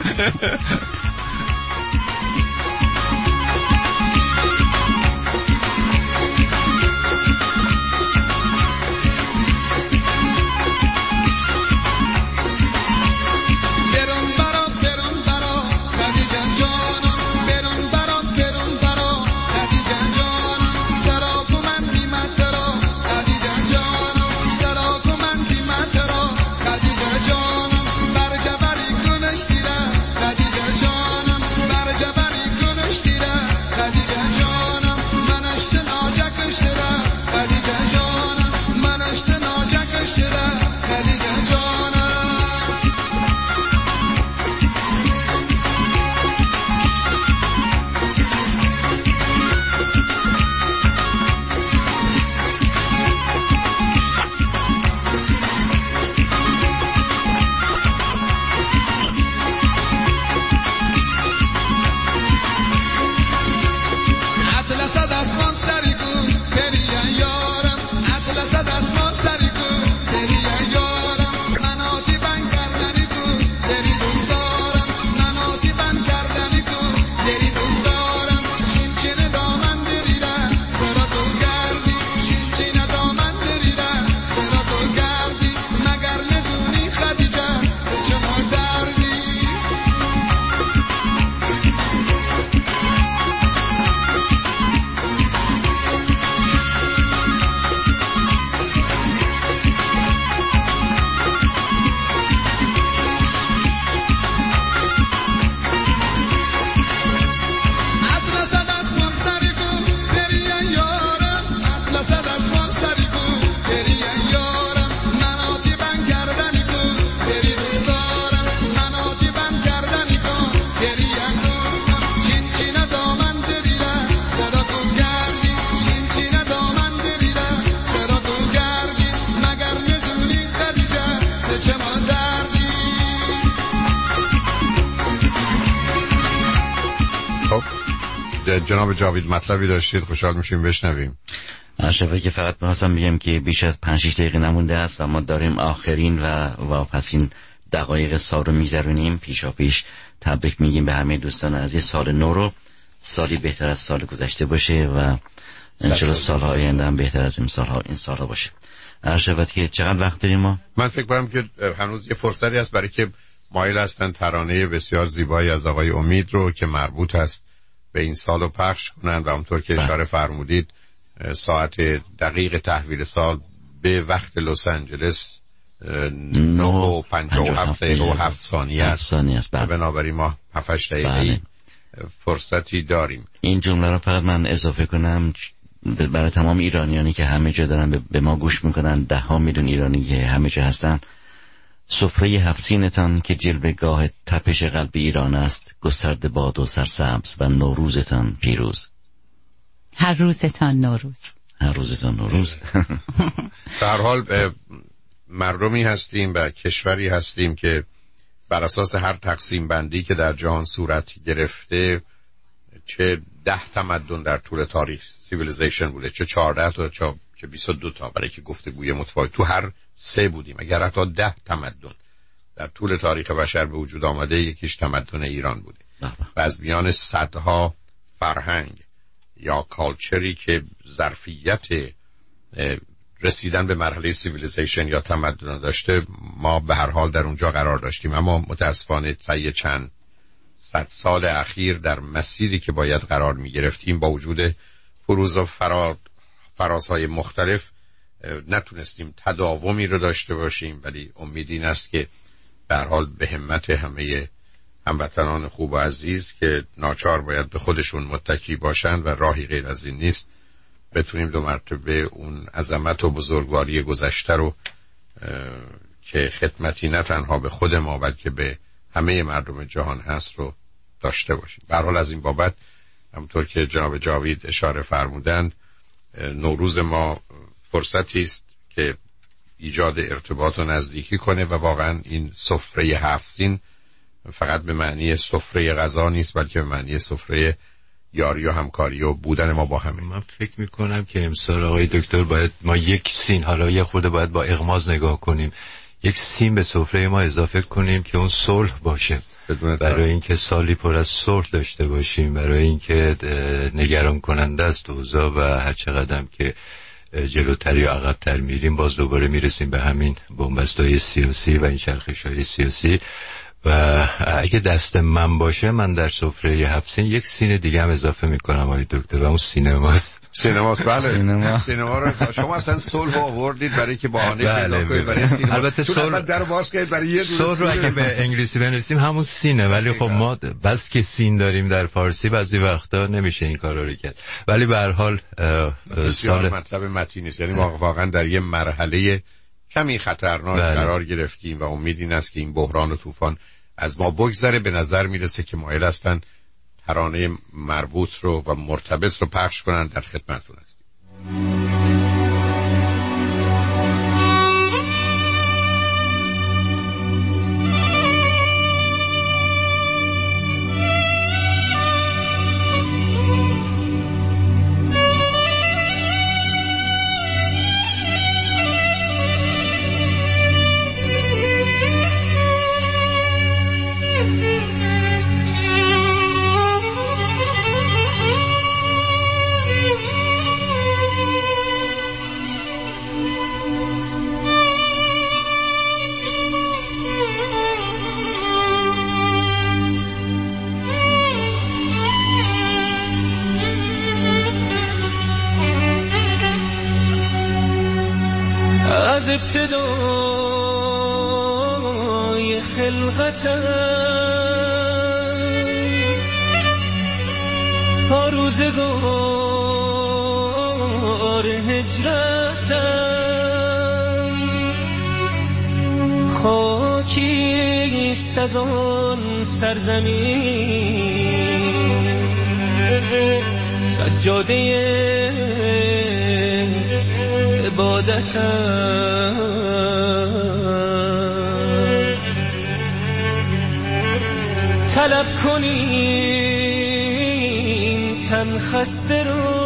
جناب جاوید مطلبی داشتید، خوشحال میشیم بشنویم. شفه که فقط می‌خواستم بگم که بیش از 5-6 دقیقه نمونده است و ما داریم آخرین و واپسین دقایق سال رو می‌گذرونیم. پیشا پیش تبریک میگیم به همه دوستان عزیز سال نو رو، سالی بهتر از سال گذشته باشه و انشالله سال‌های آینده هم بهتر از این سال‌ها باشه. شفه که چقدر وقت داریم ما؟ من فکر کنم که هنوز یه فرصتی هست برای که مایل هستن ترانه بسیار زیبایی از آقای امید رو که مربوط است به این سالو پخش کنن و همونطور که اشاره فرمودید ساعت دقیق تحویل سال به وقت لس آنجلس 9:57 و 7 ثانیه است. بنابراین ما 7-8 دقیقه فرصتی داریم. این جمله رو فقط من اضافه کنم برای تمام ایرانیانی که همه جا دارن به ما گوش میکنن، 10 میلیون ایرانی که همه جا هستن، سفره 7 سینتان که جلوه‌گاه تپش قلب ایران است گسترده باد و سرسبز و نوروزتان پیروز. هر روزتان نوروز. هر روزتان نوروز. در حال مردمی هستیم و کشوری هستیم که بر اساس هر تقسیم بندی که در جهان صورت گرفته، چه 10 تمدن در طول تاریخ سیویلیزیشن بوده، چه 14 تا چه 22 تا، برای که گفتگوی متفاوت تو هر 3 بودیم، اگر حتی 10 تمدن در طول تاریخ بشر به وجود آمده، یکیش تمدن ایران بوده و از میان صدها فرهنگ یا کالچری که ظرفیت رسیدن به مرحله سیویلیزیشن یا تمدن داشته، ما به هر حال در اونجا قرار داشتیم. اما متاسفانه طی چند صد سال اخیر در مسیری که باید قرار می گرفتیم با وجود فروز و فرازهای مختلف نتونستیم تداومی رو داشته باشیم، ولی امید این است که به هر حال به همت همه هموطنان خوب و عزیز که ناچار باید به خودشون متکی باشن و راهی غیر از این نیست، بتونیم 2 مرتبه اون عظمت و بزرگواری گذشته رو که خدمتی نه تنها به خود ما بلکه به همه مردم جهان هست رو داشته باشیم. به هر حال از این بابت همونطور که جناب جاوید اشاره فرمودند، نوروز ما فرصتی است که ایجاد ارتباط و نزدیکی کنه و واقعا این سفره 7 سین فقط به معنی سفره غذا نیست، بلکه به معنی سفره یاری و همکاری و بودن ما با همه. من فکر میکنم که امسال آقای دکتر باید ما یک سین، حالا یه خورده باید با اغماض نگاه کنیم، یک سین به سفره ما اضافه کنیم که اون صلح باشه، برای اینکه سالی پر از صلح داشته باشیم، برای اینکه نگران کننده است اوضاع و هر چقدر که جلوتر یا عقب‌تر میریم باز دوباره میرسیم به همین بنبست‌های سیاسی و این چرخش‌های سیاسی. و اگه دست من باشه من در سفره 7 سین یک سین دیگه هم اضافه میکنم آقای دکتر و اون سینماست. بله. سینما رو شما اصلا صلح آوردید برای که بهانه پیدا کنید برای سینما. البته صلح در باز کنید برای یه صلح رو اگه به انگلیسی بنویسیم همون سینه، ولی خب ما بس که سین داریم در فارسی بعضی وقتا نمیشه این کارا رو کرد. ولی به هر حال سال مطلب متین است، یعنی واقعا در یه مرحله کمی خطرناک قرار گرفتیم و امید این است که این بحران و طوفان از ما بگذره. به نظر میرسه که مایل هستن ترانه مربوط رو و مرتبط رو پخش کنن. در خدمتتون هستیم. از ابتدای خلقتم تا روزگار هجرتم خاکی است از آن سرزمین سجاده عبادتم طلب کنیم تن خسته رو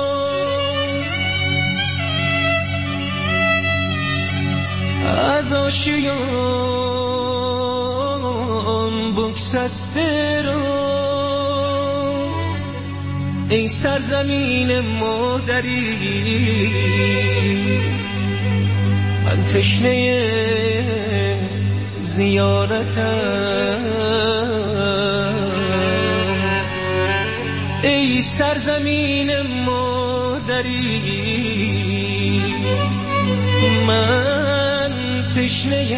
از آشیان بگسسته رو ای سرزمین مادری من تشنه زیارتم ای سرزمین مادری من تشنه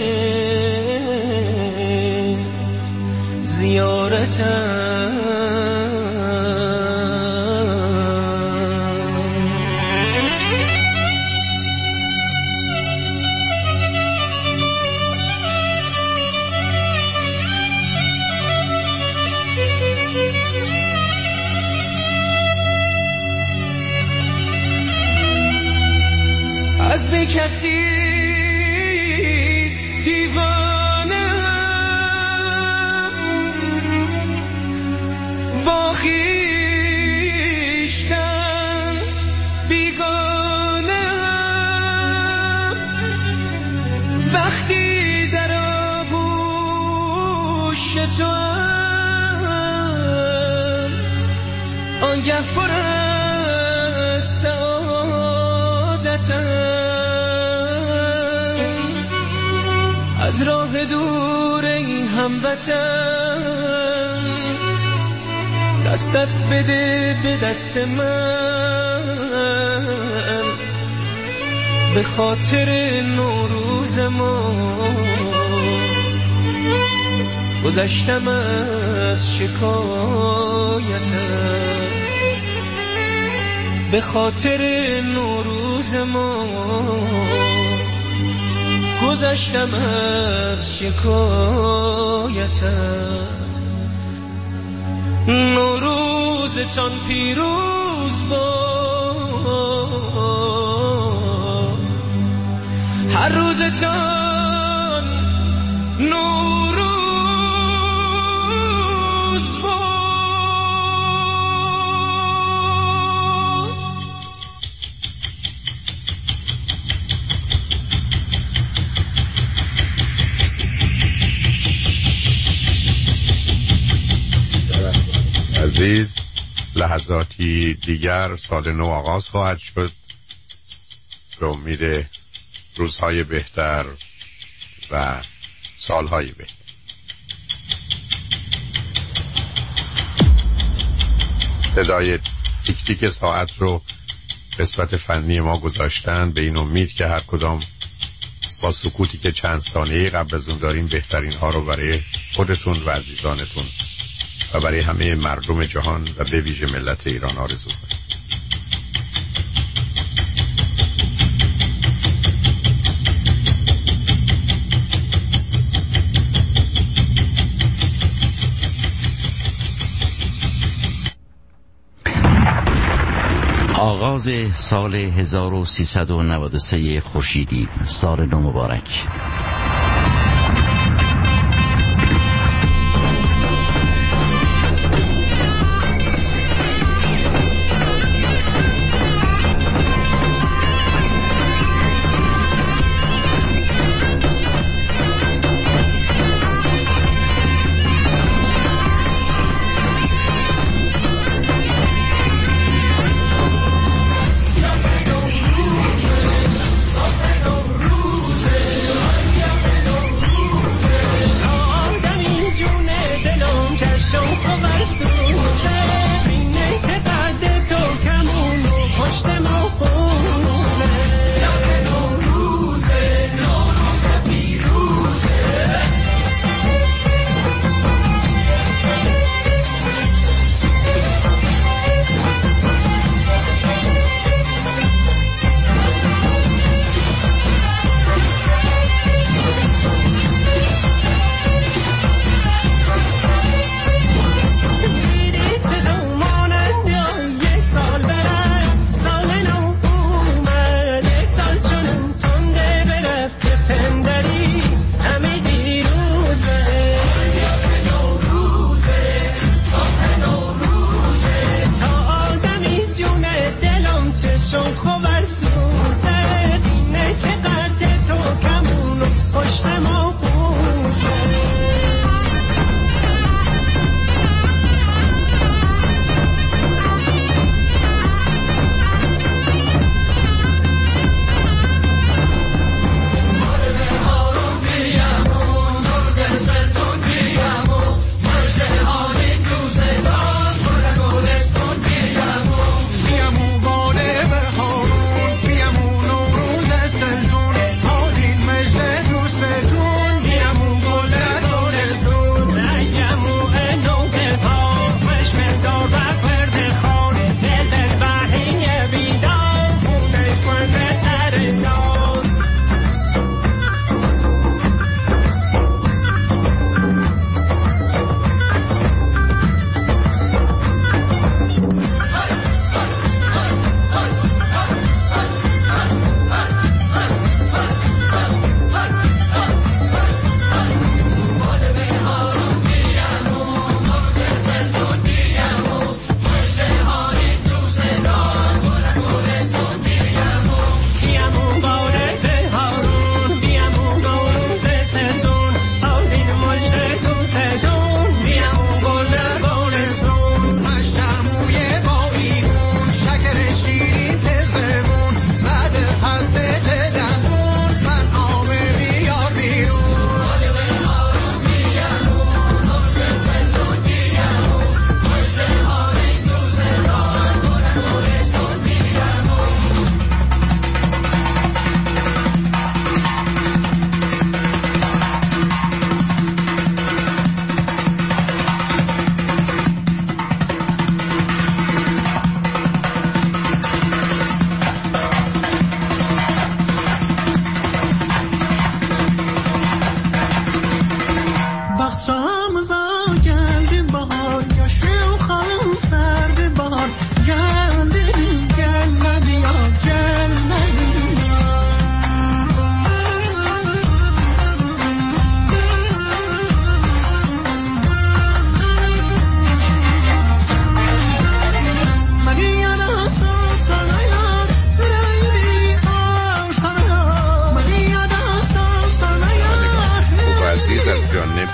زیارتم از بی کسی دیوانه با خویشتن بیگانه وقتی در آغوش توام آنگه پر از سعادتم از راه دور ای هموطن دستت بده به دست من به خاطر نوروز ما گذشتم از شکایتم به خاطر نوروز ما گذشتم از شکایتم نوروزتان پیروز باد روزتان نوروز بود. عزیز، لحظاتی دیگر سال نو آغاز خواهد شد به امید روزهای بهتر و سالهای بهتر. صدای تیک تیک ساعت رو قسمت فنی ما گذاشتن به این امید که هر کدام با سکوتی که چند ثانیه قبل از اون دارین بهترین ها رو برای خودتون و عزیزانتون و برای همه مردم جهان و به ویژه ملت ایران آرزو کنید. آغاز سال 1393 خورشیدی، سال نو مبارک.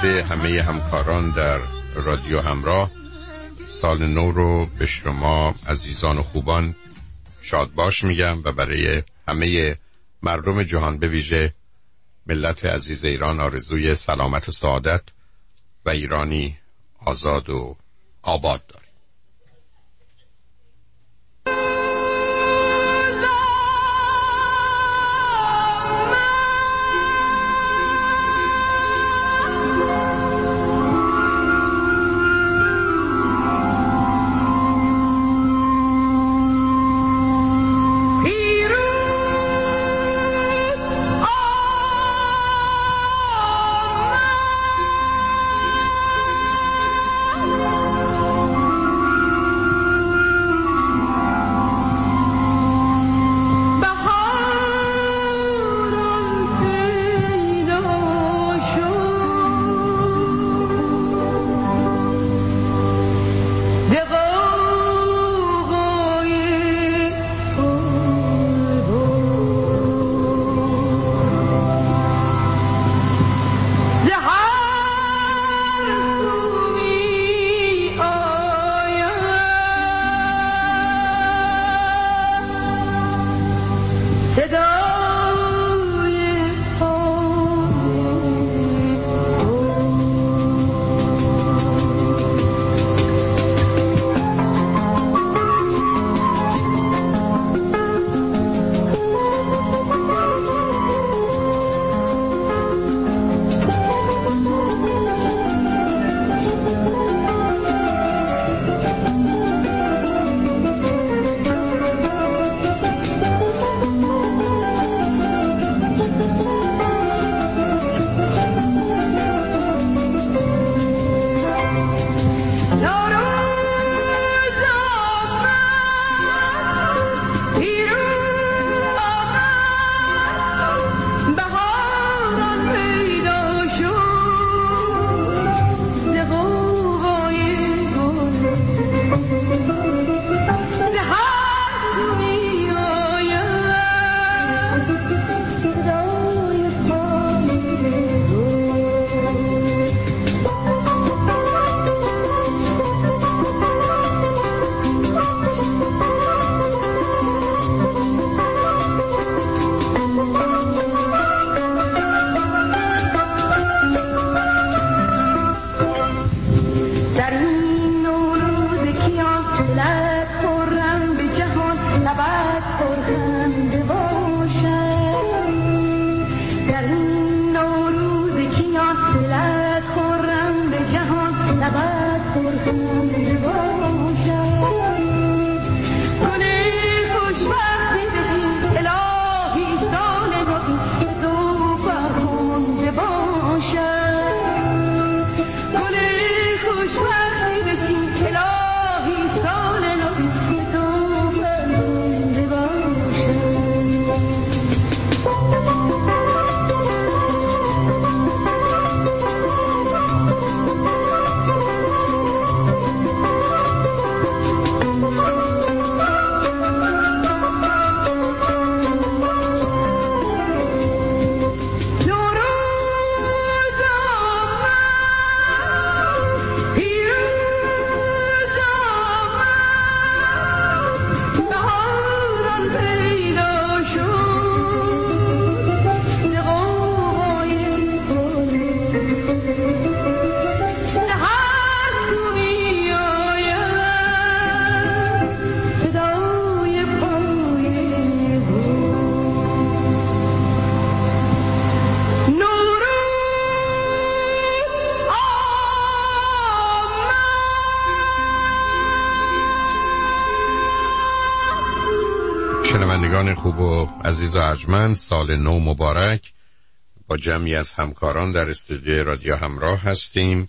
به همه همکاران در رادیو همراه، سال نو رو به شما عزیزان و خوبان شاد باش میگم و برای همه مردم جهان به ویژه ملت عزیز ایران آرزوی سلامت و سعادت و ایرانی آزاد و آباد دارم. شنوندگان خوب و عزیز و ارجمند، سال نو مبارک. با جمعی از همکاران در استودیوی رادیو همراه هستیم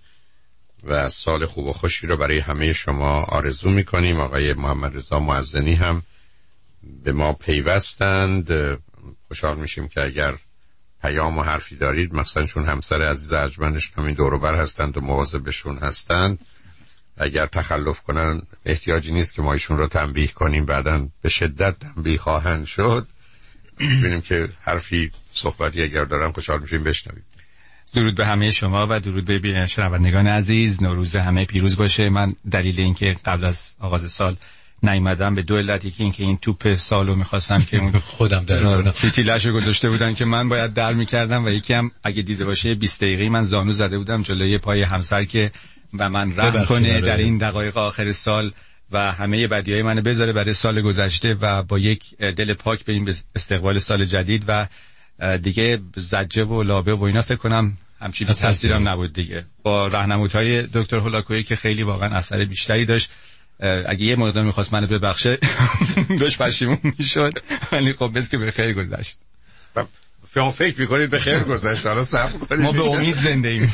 و سال خوب و خوشی رو برای همه شما آرزو میکنیم. آقای محمد رضا معزنی هم به ما پیوستند. خوشحال میشیم که اگر پیام و حرفی دارید، مثلا چون همسر عزیز ارجمندش همین دور و بر هستند و مواظبشون هستند، اگر تخلف کنن احتیاجی نیست که ما ایشون رو تنبیه کنیم، بعداً به شدت تنبیه خواهند شد. ببینیم که حرفی صحبتی اگر دارن خوشحال میشیم بشنویم. درود به همه شما و درود به شنوندگان عزیز. نوروز همه پیروز باشه. من دلیل اینکه قبل از آغاز سال نیومدم به دو علت. یکی اینکه این توپ سالو می‌خواستم که خودم در کنم، فتیله‌شو گذاشته بودن که من باید در می‌کردم، و یکی هم اگه دیده باشه 20 دقیقه‌ای من زانو زده بودم جلوی پای همسر که و من رحم کنه در این دقایق آخر سال و همه بدیهای منو بذاره برای سال گذشته و با یک دل پاک بریم به استقبال سال جدید. و دیگه زجه و لابه و اینا فکر کنم همچین تاثیرم نبود دیگه. با راهنمودهای دکتر هولاکویی که خیلی واقعا اثر بیشتری داشت. اگه یه مقدار می‌خواست منو ببخشه داشت پشیمون میشد، ولی خب بس که به خیر گذشت. شما فکر می‌کنید به خیر گذشت، حالا صبر کنید. ما به امید زنده ایم.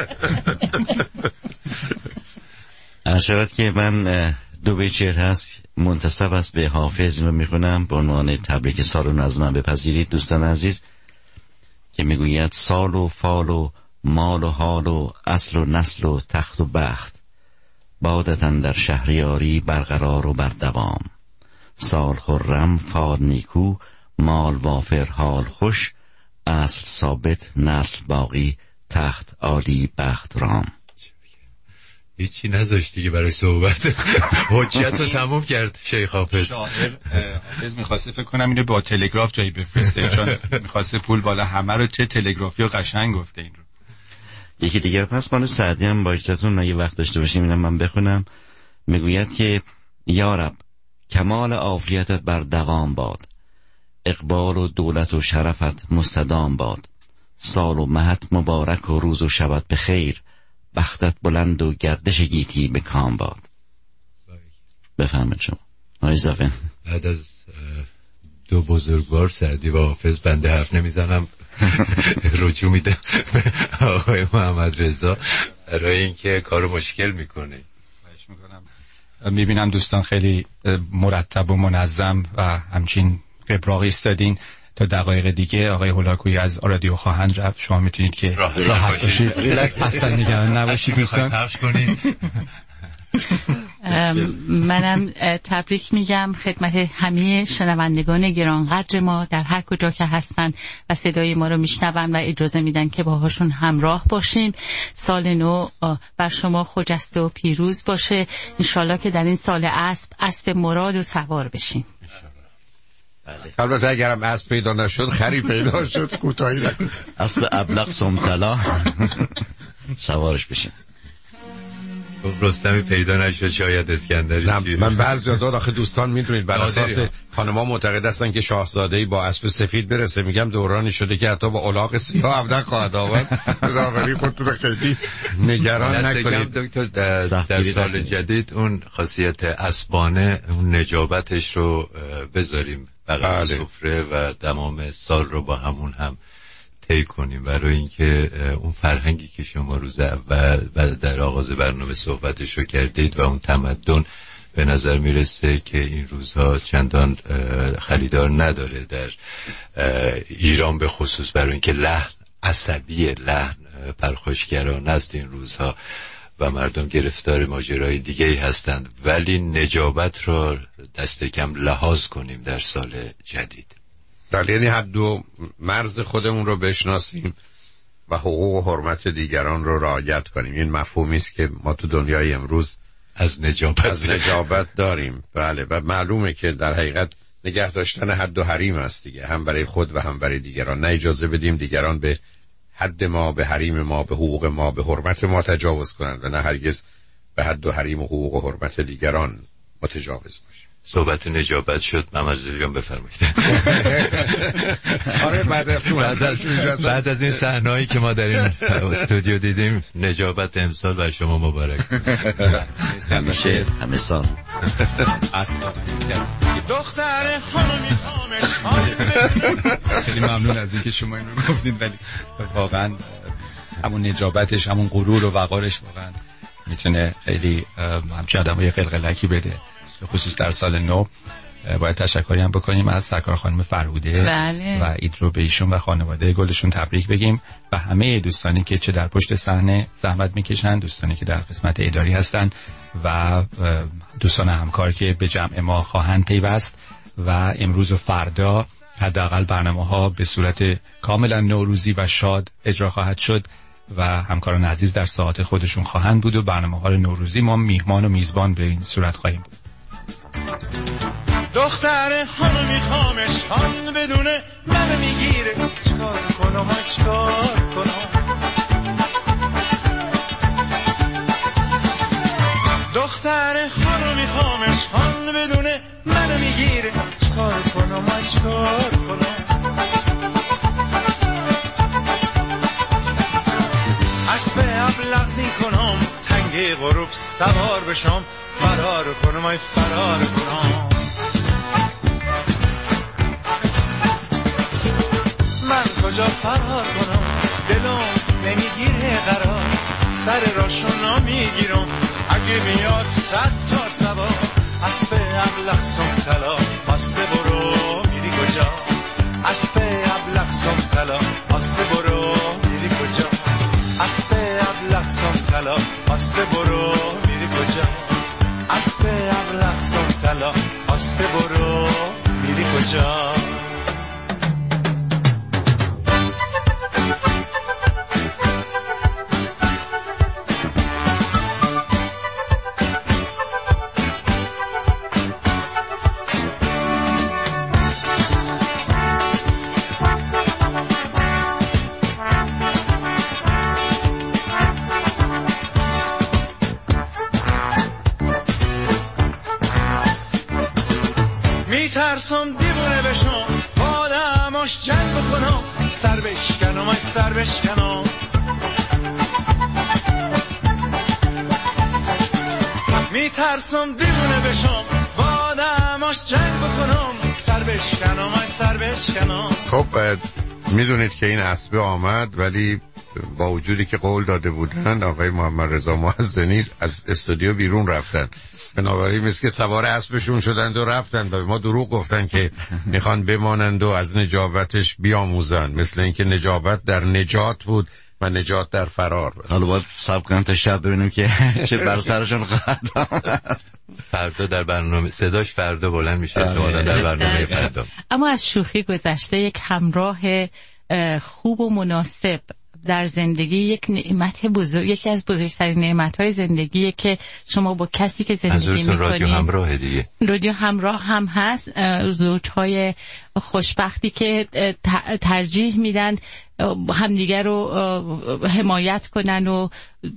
شاید که من دو بیت شعر هست منتسب است به حافظ رو میخونم به عنوان تبریک سال و از من بپذیرید دوستان عزیز، که میگوید سال و فال و مال و حال و اصل و نسل و تخت و بخت بادتن در شهریاری برقرار و بردوام. سال خرم، فال نیکو، مال وافر، حال خوش، اصل ثابت، نسل باقی، تخت عالی، بخت رام. هیچی نذاشتی که برای صحبت حجت رو تموم کرد شیخ حافظ. حافظ میخواسته فکر کنم اینو با تلگراف جایی بفرسته، چون میخواسته پول بالا همه رو. چه تلگرافی و قشنگ گفته این رو. یکی دیگر پس مال سعدی هم با اجازهتون اگه وقت داشته باشیم اینم من بخونم. میگوید که یا رب کمال عافیتت بر دوام باد، اقبال و دولت و شرفت مستدام باد، سال و مهت مبارک و روز و شبت بخیر، بختت بلند و گردش گیتی به کام باد. بفهمید شما آقای زفن. بعد از دو بزرگوار سعدی و حافظ بنده حرف نمیزنم، رجوع میده آقای محمد رضا برای اینکه کارو مشکل میکنه. میبینم دوستان خیلی مرتب و منظم و همچین قبراقی استادین. تا دقایق دیگه آقای هولاکویی از رادیو خواهند رفت. شما میتونید که راحت باشید، اصلا نگران نباشید دوستان. پخش کنید. منم تبریک میگم خدمت همه شنوندگان گرانقدر ما در هر کجا که هستن و صدای ما رو میشنون و اجازه میدن که باهاشون همراه باشیم. سال نو بر شما خجسته و پیروز باشه. انشالله که در این سال اسب مراد و سوار بشین. البته اگرم اسب پیدا نشد خری پیدا شد، کوتاهی نکن، اسب ابلق سمتلا سوارش بشین. رستمی پیدا نشد، شاید اسکندری. من بعضی از آخه دوستان میدونید بر اساس خانم‌ها معتقد هستن که شاهزاده‌ای با اسب سفید برسه. میگم دورانی شده که حتی با الاغ سیاه هم نخواهد آورد. بنابراین خودتون خیلی نگران نکنید. دکتر در سال جدید اون خاصیت اسبانه، اون نجابتش رو بذاریم بغل سفره و تمام سال رو با همون هم طی کنیم، برای اینکه اون فرهنگی که شما روز اول و در آغاز برنامه صحبتش رو کردید و اون تمدن به نظر میرسه که این روزها چندان خریدار نداره در ایران به خصوص، برای اینکه لحن عصبی، لحن پرخاشگرانه است این روزها و مردم گرفتار ماجرای دیگه‌ای هستند. ولی نجابت را دست کم لحاظ کنیم در سال جدید. یعنی حد و مرز خودمون رو بشناسیم و حقوق و حرمت دیگران رو رعایت کنیم. این مفهومی است که ما تو دنیای امروز از نجابت داریم. بله، و معلومه که در حقیقت نگه داشتن حد و حریم است دیگه، هم برای خود و هم برای دیگران. نه اجازه بدیم دیگران به حد ما، به حریم ما، به حقوق ما، به حرمت ما تجاوز کنند و نه هرگز به حد و حریم و حقوق و حرمت دیگران متجاوز باشیم. صحبت نجابت شد، محمد جان بفرمایید. آره بعد از این صحنه‌ای که ما در این استودیو دیدیم، نجابت امسال بر شما مبارک. همیشه همه سال. دختر خانمی خیلی ممنون از اینکه شما این رو گفتید، ولی واقعا همون نجابتش، همون غرور و وقارش واقعا میتونه خیلی همچین آدمای قلقلکی بده، به خصوص در سال نو. باید تشکری هم بکنیم از سرکار خانم فرهوده. بله. و عید رو به ایشون و خانواده گلشون تبریک بگیم و همه دوستانی که چه در پشت صحنه زحمت میکشن، دوستانی که در قسمت اداری هستن و دوستان همکار که به جمع ما خواهند پیوست و امروز و فردا حداقل برنامه‌ها به صورت کاملا نوروزی و شاد اجرا خواهد شد. و همکاران عزیز در ساعت خودشون خواهند بود و برنامه‌ها نوروزی ما میهمان و میزبان به این صورت خواهیم بود. دختر خانو میخوامش خان بدونه منو میگیره چکار کنم چکار کنم دختر خانو میخوامش خان بدونه منو میگیره چکار کنم چکار کنم اسب ابلغ زین کنم تنگ غروب سوار بشم فرار کنم فرار کنم من کجا فرار کنم دلم نمیگیره قرار سر راشو نمیگیرم اگه میاد 100 تا سوار اسب ابلغ سم طلا آسه برو میری کجا اسب ابلغ سم طلا آسه برو میری کجا اسب ابلغ سم طلا آسه برو میری کجا اسب ابلغ سم طلا آسه برو میری کجا میترسم دیوونه بشم آدماش جنگ بکنم سر بشکنم ای سر بشکنم میترسم دیوونه بشم آدماش جنگ بکنم سر بشکنم ای سر بشکنم. خب میدونید که این اسبه آمد ولی با وجودی که قول داده بودند آقای محمد رضا محسنی از استودیو بیرون رفتن، بنابراین مثل که سوار اسبشون شدند و رفتند و ما دروغ گفتن که میخوان بمانند و از نجابتش بیاموزند، مثل اینکه نجابت در نجات بود و نجات در فرار بود. حالا باید صبر کنم تا شب ببینیم که چه بر سرشون خواهد آمد. فردا در برنامه صداش فردا بلند میشه در برنامه فردا. اما از شوخی گذشته یک همراه خوب و مناسب در زندگی یک نعمت بزرگ، یکی از بزرگترین نعمت‌های زندگیه که شما با کسی که زندگی می‌کنید. رادیو همراه دیگه. رادیو همراه هم هست. زوج‌های خوشبختی که ترجیح میدن همدیگر رو حمایت کنن و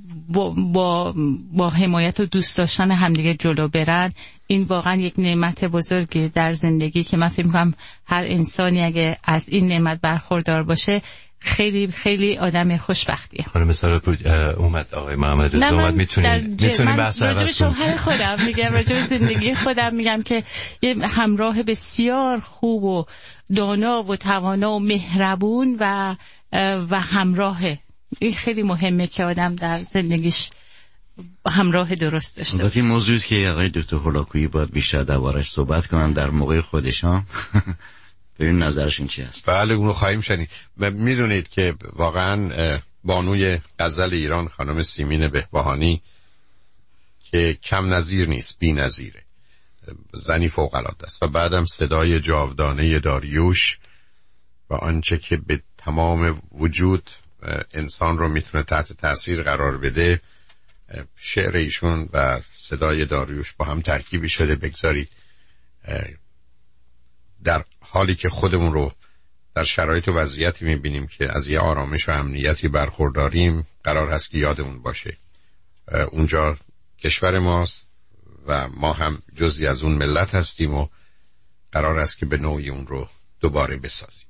با حمایت و دوست داشتن همدیگر جلو برن. این واقعا یک نعمت بزرگی در زندگی که من فکر می‌کنم هر انسانی اگه از این نعمت برخوردار باشه خیلی خیلی آدم خوشبختیه. خانم سارا اومد آقای محمد رضا اومد، میتونیم بحث راجع به شوهر خودم میگم، راجع به زندگی خودم میگم که یه همراه بسیار خوب و دانا و توانا و مهربون و همراهه. این خیلی مهمه که آدم در زندگیش همراه درست داشته باشه. این موضوعی که آقای دکتر هولاکویی باید بیشتر دربارش صحبت کنن در موقع خودشان. ببین نظرشون چی هست. بله اونو خواهیم شنید. میدونید که واقعا بانوی غزل ایران خانم سیمین بهبهانی که کم نظیر نیست، بی نظیره، زنی فوق العاده است و بعدم صدای جاودانه داریوش و آنچه که به تمام وجود انسان رو میتونه تحت تاثیر قرار بده، شعر ایشون و صدای داریوش با هم ترکیبی شده. بگذارید در حالی که خودمون رو در شرایط و وضعیتی میبینیم که از یه آرامش و امنیتی برخورداریم، قرار هست که یادمون باشه اونجا کشور ماست و ما هم جزئی از اون ملت هستیم و قرار است که به نوعی اون رو دوباره بسازیم.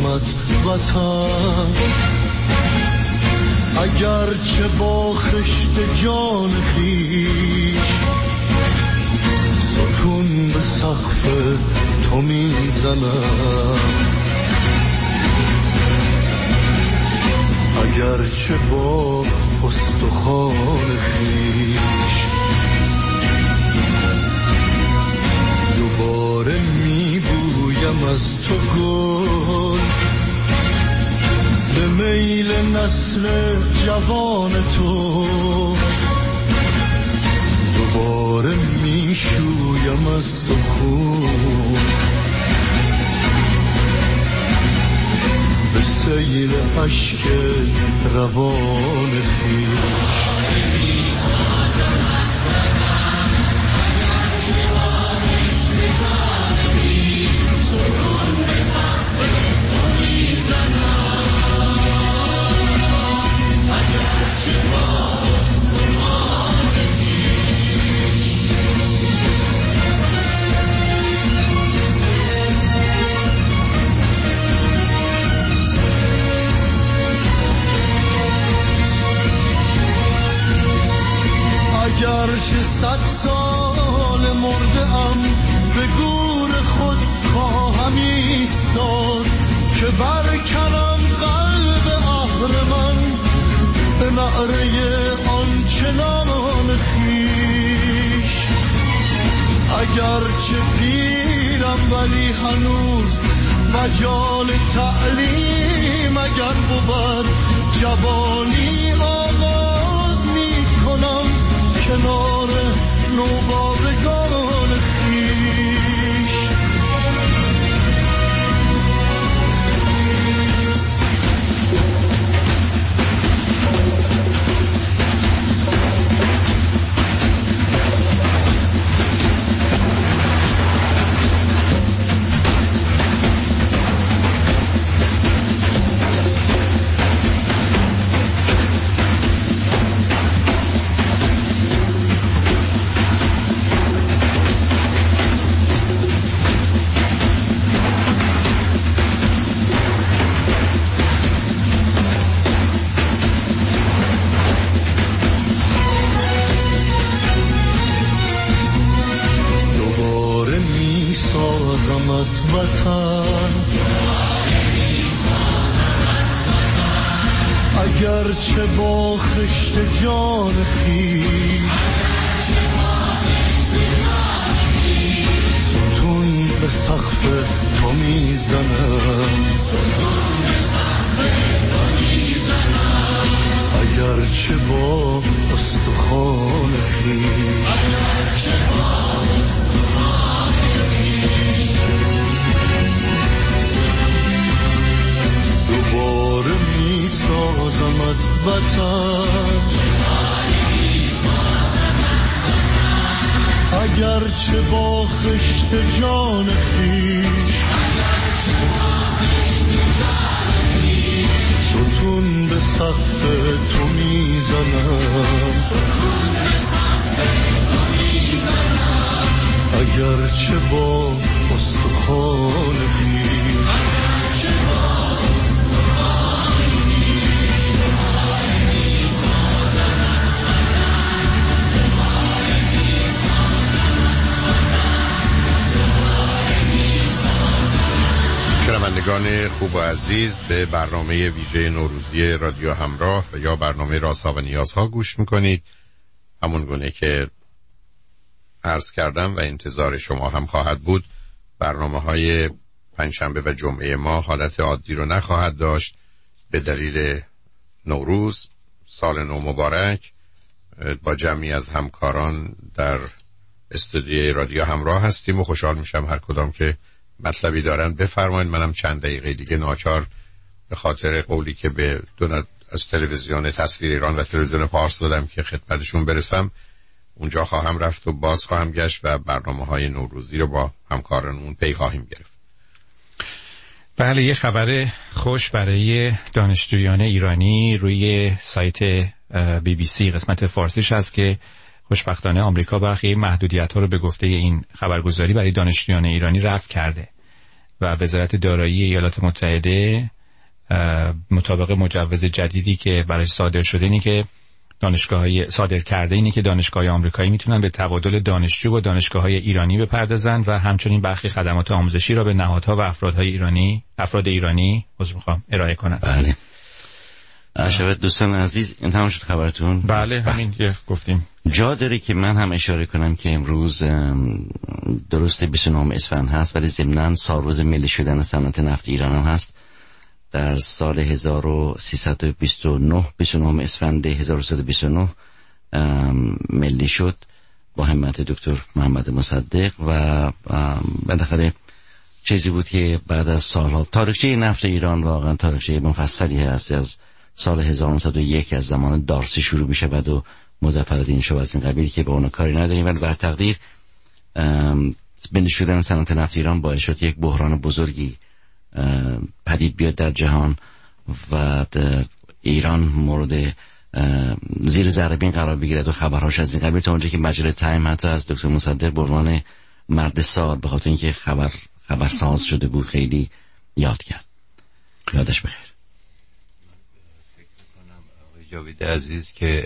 سازمت وطن، اگرچه با خشت جان خیش ستون به سقف تو میزنم، اگرچه با استخوان خیش دوباره میبویم از تو گل، به میل نسل جوان تو دوباره میشویم از تو خون، به سیل عشق روان خویش. اگرچه 100 سال مرده‌ام به گور خود خواهم ایستاد، که برکنم قلب اهرمن به نعره آنچنان خویش. اگرچه پیرم ولی هنوز مجال تعلیم اگر بود، جوانی آغاز می کنم کنار نوباوگان خویش. اگرچه با خشت جان خویش ستون به سقف تو میزنم، اگرچه با استخوان خویش دوباره میسازمت وطن، اگرچه با خشت جان خویش ستون به سقف تو میزنم، اگرچه با استخوان خویش شنوندگان خوب و عزیز، به برنامه ویژه نوروزی رادیو همراه و یا برنامه رازها و نیازها گوش میکنید. همون گونه که عرض کردم و انتظار شما هم خواهد بود، برنامه‌های پنجشنبه و جمعه ما حالت عادی رو نخواهد داشت به دلیل نوروز، سال نو مبارک. با جمعی از همکاران در استودیوی رادیو همراه هستیم و خوشحال میشم هر کدام که مطلبی دارن بفرمایید. منم چند دقیقه دیگه ناچار به خاطر قولی که به دو از تلویزیون تصویر ایران و تلویزیون پارس دادم که خدمتشون برسم، اونجا خواهم رفت و باز خواهم گشت و برنامه‌های نوروزی رو با همکارانمون پی خواهیم گرفت. بله، یه خبر خوش برای دانشجویان ایرانی روی سایت BBC قسمت فارسیش هست که خوشبختانه آمریکا برخی محدودیت‌ها رو به گفته این خبرگزاری برای دانشجویان ایرانی رفع کرده و وزارت دارایی ایالات متحده مطابق مجوز جدیدی که برای صادر شده اینه که صادر کرده اینه که دانشگاه‌های آمریکایی میتونن به تبادل دانشجو با دانشگاه‌های ایرانی بپردازن و همچنین برخی خدمات آموزشی را به نهادها و افراد ایرانی ارائه کنند. بله. شبت دوستان عزیز، این تمام شد خبرتون؟ بله همین که گفتیم. جا داره که من هم اشاره کنم که امروز درست 29 اسفند هست ولی ضمناً سالروز ملی شدن صنعت نفت ایران هم هست. در سال 1329 29 اسفند 1329 ملی شد با همت دکتر محمد مصدق و بالاخره چیزی بود که بعد از سالها تاریخچه نفت ایران واقعا تاریخچه مفصلی هست. از سال 1901 از زمان دارسی شروع میشه بعد و مظفرالدین شاه از این قبیل که به اون کاری نداریم، ولی بر تقدیر بند شدن صنعت نفت ایران باعث شد یک بحران بزرگی پدید بیاد در جهان و ایران مورد زیر ذره بین قرار بگیرد و خبرهاش از این قبیل تا اونجا که مجله تایم حتی از دکتر مصدق به عنوان مرد سال به خاطر اینکه خبرساز شده بود خیلی یاد کرد. یادش بخیر. جاوید عزیز که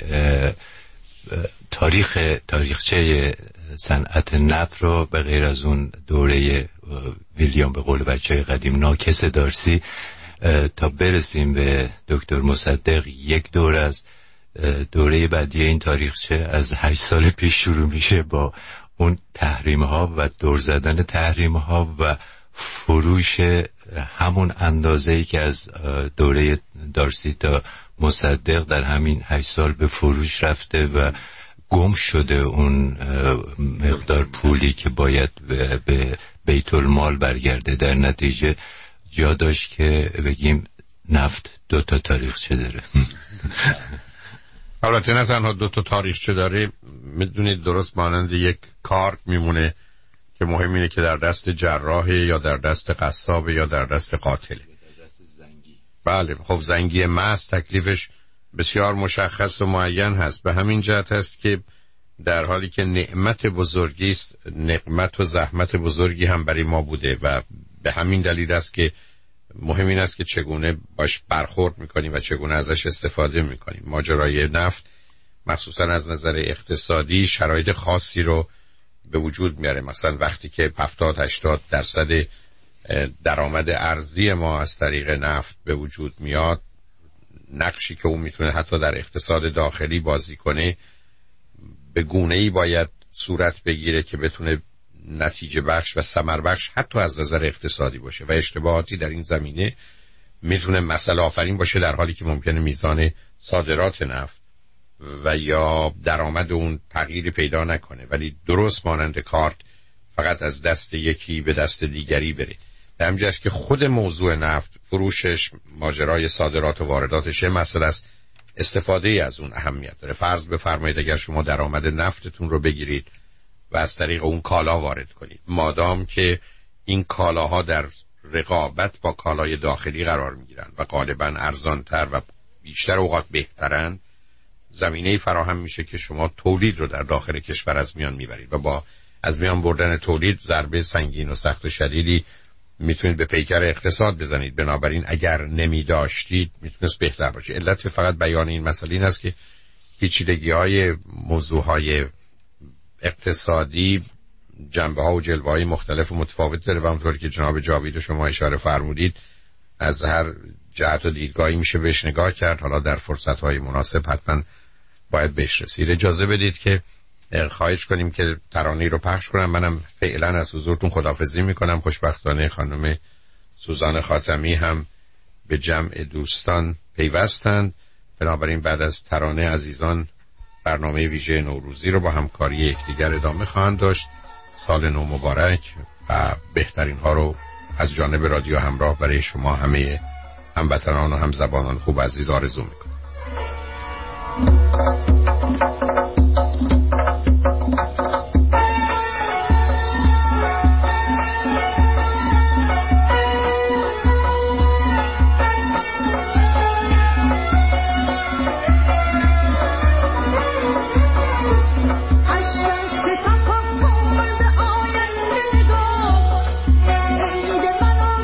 تاریخچه صنعت نفت رو به غیر از اون دوره ویلیام به قول بچه‌های قدیم ناکس دارسی تا برسیم به دکتر مصدق یک دور از دوره بعدی این تاریخچه از 8 سال پیش شروع میشه با اون تحریم ها و دور زدن تحریم ها و فروش همون اندازه‌ای که از دوره دارسی تا مصدق در همین 8 سال به فروش رفته و گم شده اون مقدار پولی که باید به بیت المال برگرده. در نتیجه جا داشت که بگیم نفت 2 تاریخچه داره. البته نه تنها 2 تاریخچه داره، میدونید درست مانند یک کارت میمونه که مهم اینه که در دست جراح یا در دست قصاب یا در دست قاتله. بله خب زنگی مست تکلیفش بسیار مشخص و معین هست. به همین جهت هست که در حالی که نعمت بزرگی است، نقمت و زحمت بزرگی هم برای ما بوده و به همین دلیل است که مهم این است که چگونه باش برخورد میکنیم و چگونه ازش استفاده میکنیم. ماجرای نفت مخصوصا از نظر اقتصادی شرایط خاصی رو به وجود میاره. مثلا وقتی که 70-80% درآمد ارزی ما از طریق نفت به وجود میاد، نقشی که اون میتونه حتی در اقتصاد داخلی بازی کنه به گونه‌ای باید صورت بگیره که بتونه نتیجه بخش و ثمر بخش حتی از نظر اقتصادی باشه و اشتباهاتی در این زمینه میتونه مسئله آفرین باشه، در حالی که ممکنه میزان صادرات نفت و یا درآمد اون تغییری پیدا نکنه ولی درست مانند کارت فقط از دست یکی به دست دیگری بره. به همین جاست که خود موضوع نفت، فروشش، ماجرای صادرات و وارداتش مسئله است. استفاده از اون اهمیت داره. فرض بفرمایید اگر شما درآمد نفتتون رو بگیرید و از طریق اون کالا وارد کنید، مادام که این کالاها در رقابت با کالای داخلی قرار میگیرن و غالبا ارزانتر و بیشتر اوقات بهترن، زمینه فراهم میشه که شما تولید رو در داخل کشور از میان میبرید و با از میان بردن تولید ضربه سنگین و سخت و شدیدی میتونید به پیکر اقتصاد بزنید. بنابراین اگر نمی داشتید میتونست بهتر باشه. علت فقط بیان این مسئله این است که پیچیدگی‌های موضوعهای اقتصادی جنبه‌ها و جلوه‌های مختلف و متفاوت داره و همونطور که جناب جاوید شما اشاره فرمودید از هر جهت و دیدگاهی میشه بهش نگاه کرد. حالا در فرصت‌های مناسب حتما باید بهش رسید. اجازه بدید که خواهش کنیم که ترانه‌ای رو پخش کنم. منم فعلا از حضورتون خداحافظی میکنم. خوشبختانه خانم سوزان خاتمی هم به جمع دوستان پیوستند. بنابراین بعد از ترانه عزیزان برنامه ویژه نوروزی رو با همکاری یکدیگر ادامه خواهند داشت. سال نو مبارک و بهترین ها رو از جانب رادیو همراه برای شما همه هموطنان و همزبانان خوب عزیز آرزو میکنم. عید من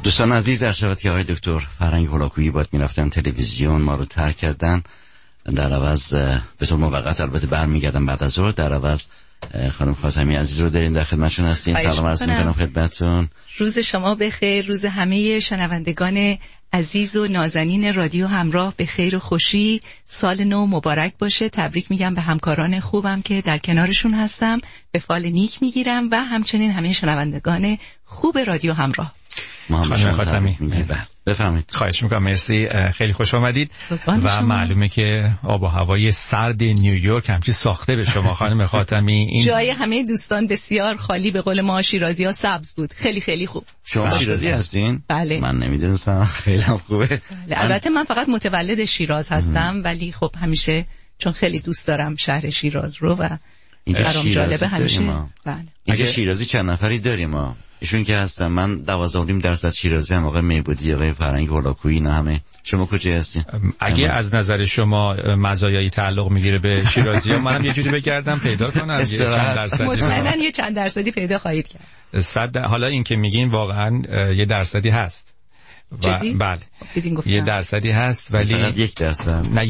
دوستان عزیز، در شود که آقای دکتر فرهنگ هولاکویی باید میرفتن تلویزیون، ما رو ترک کردن، در عوض به طور موقت البته برمیگردن بعد از ظهر. در عوض خانم خاتمی عزیز رو داریم در خدمتشون هستیم. سلام عرض می‌کنم خدمتتون. روز شما بخیر، روز همه شنوندگان عزیز و نازنین رادیو همراه به خیر و خوشی. سال نو مبارک باشه. تبریک میگم به همکاران خوبم که در کنارشون هستم، به فال نیک میگیرم و همچنین همه شنوندگان خوب رادیو همراه. خانم خاتمی بفرمایید. خواهش میکنم. مرسی، خیلی خوش آمدید. و معلومه که آب و هوای سرد نیویورک همچی ساخته به شما خانم خاتمی. این جای همه دوستان بسیار خالی، به قول ما شیرازی‌ها سبز بود. خیلی خیلی خوب. شما شیرازی هستین؟ بله. من نمیدونستم. خیلی خوبه. بله. البته من فقط متولد شیراز هستم ولی خب همیشه چون خیلی دوست دارم شهر شیراز رو و برام جالبه همیشه. بله. اینجا شیرازی چند نفری داریم ما؟ ایشون که هستن، من 12.5% شیرازی هم، آقای میبودی، آقای فرهنگ هولاکویی، اینا همه. شما کجا هستین؟ اگه از نظر شما مزایایی تعلق میگیره به شیرازی ها، منم یه جوری بگردم پیدا کنم یه چند درصدی. مطمئنا یه چند درصدی پیدا خواهید کرد. حالا این که میگین واقعا یه درصدی هست. جدی؟ بله یه درصدی هست ولی فقط 1%. نه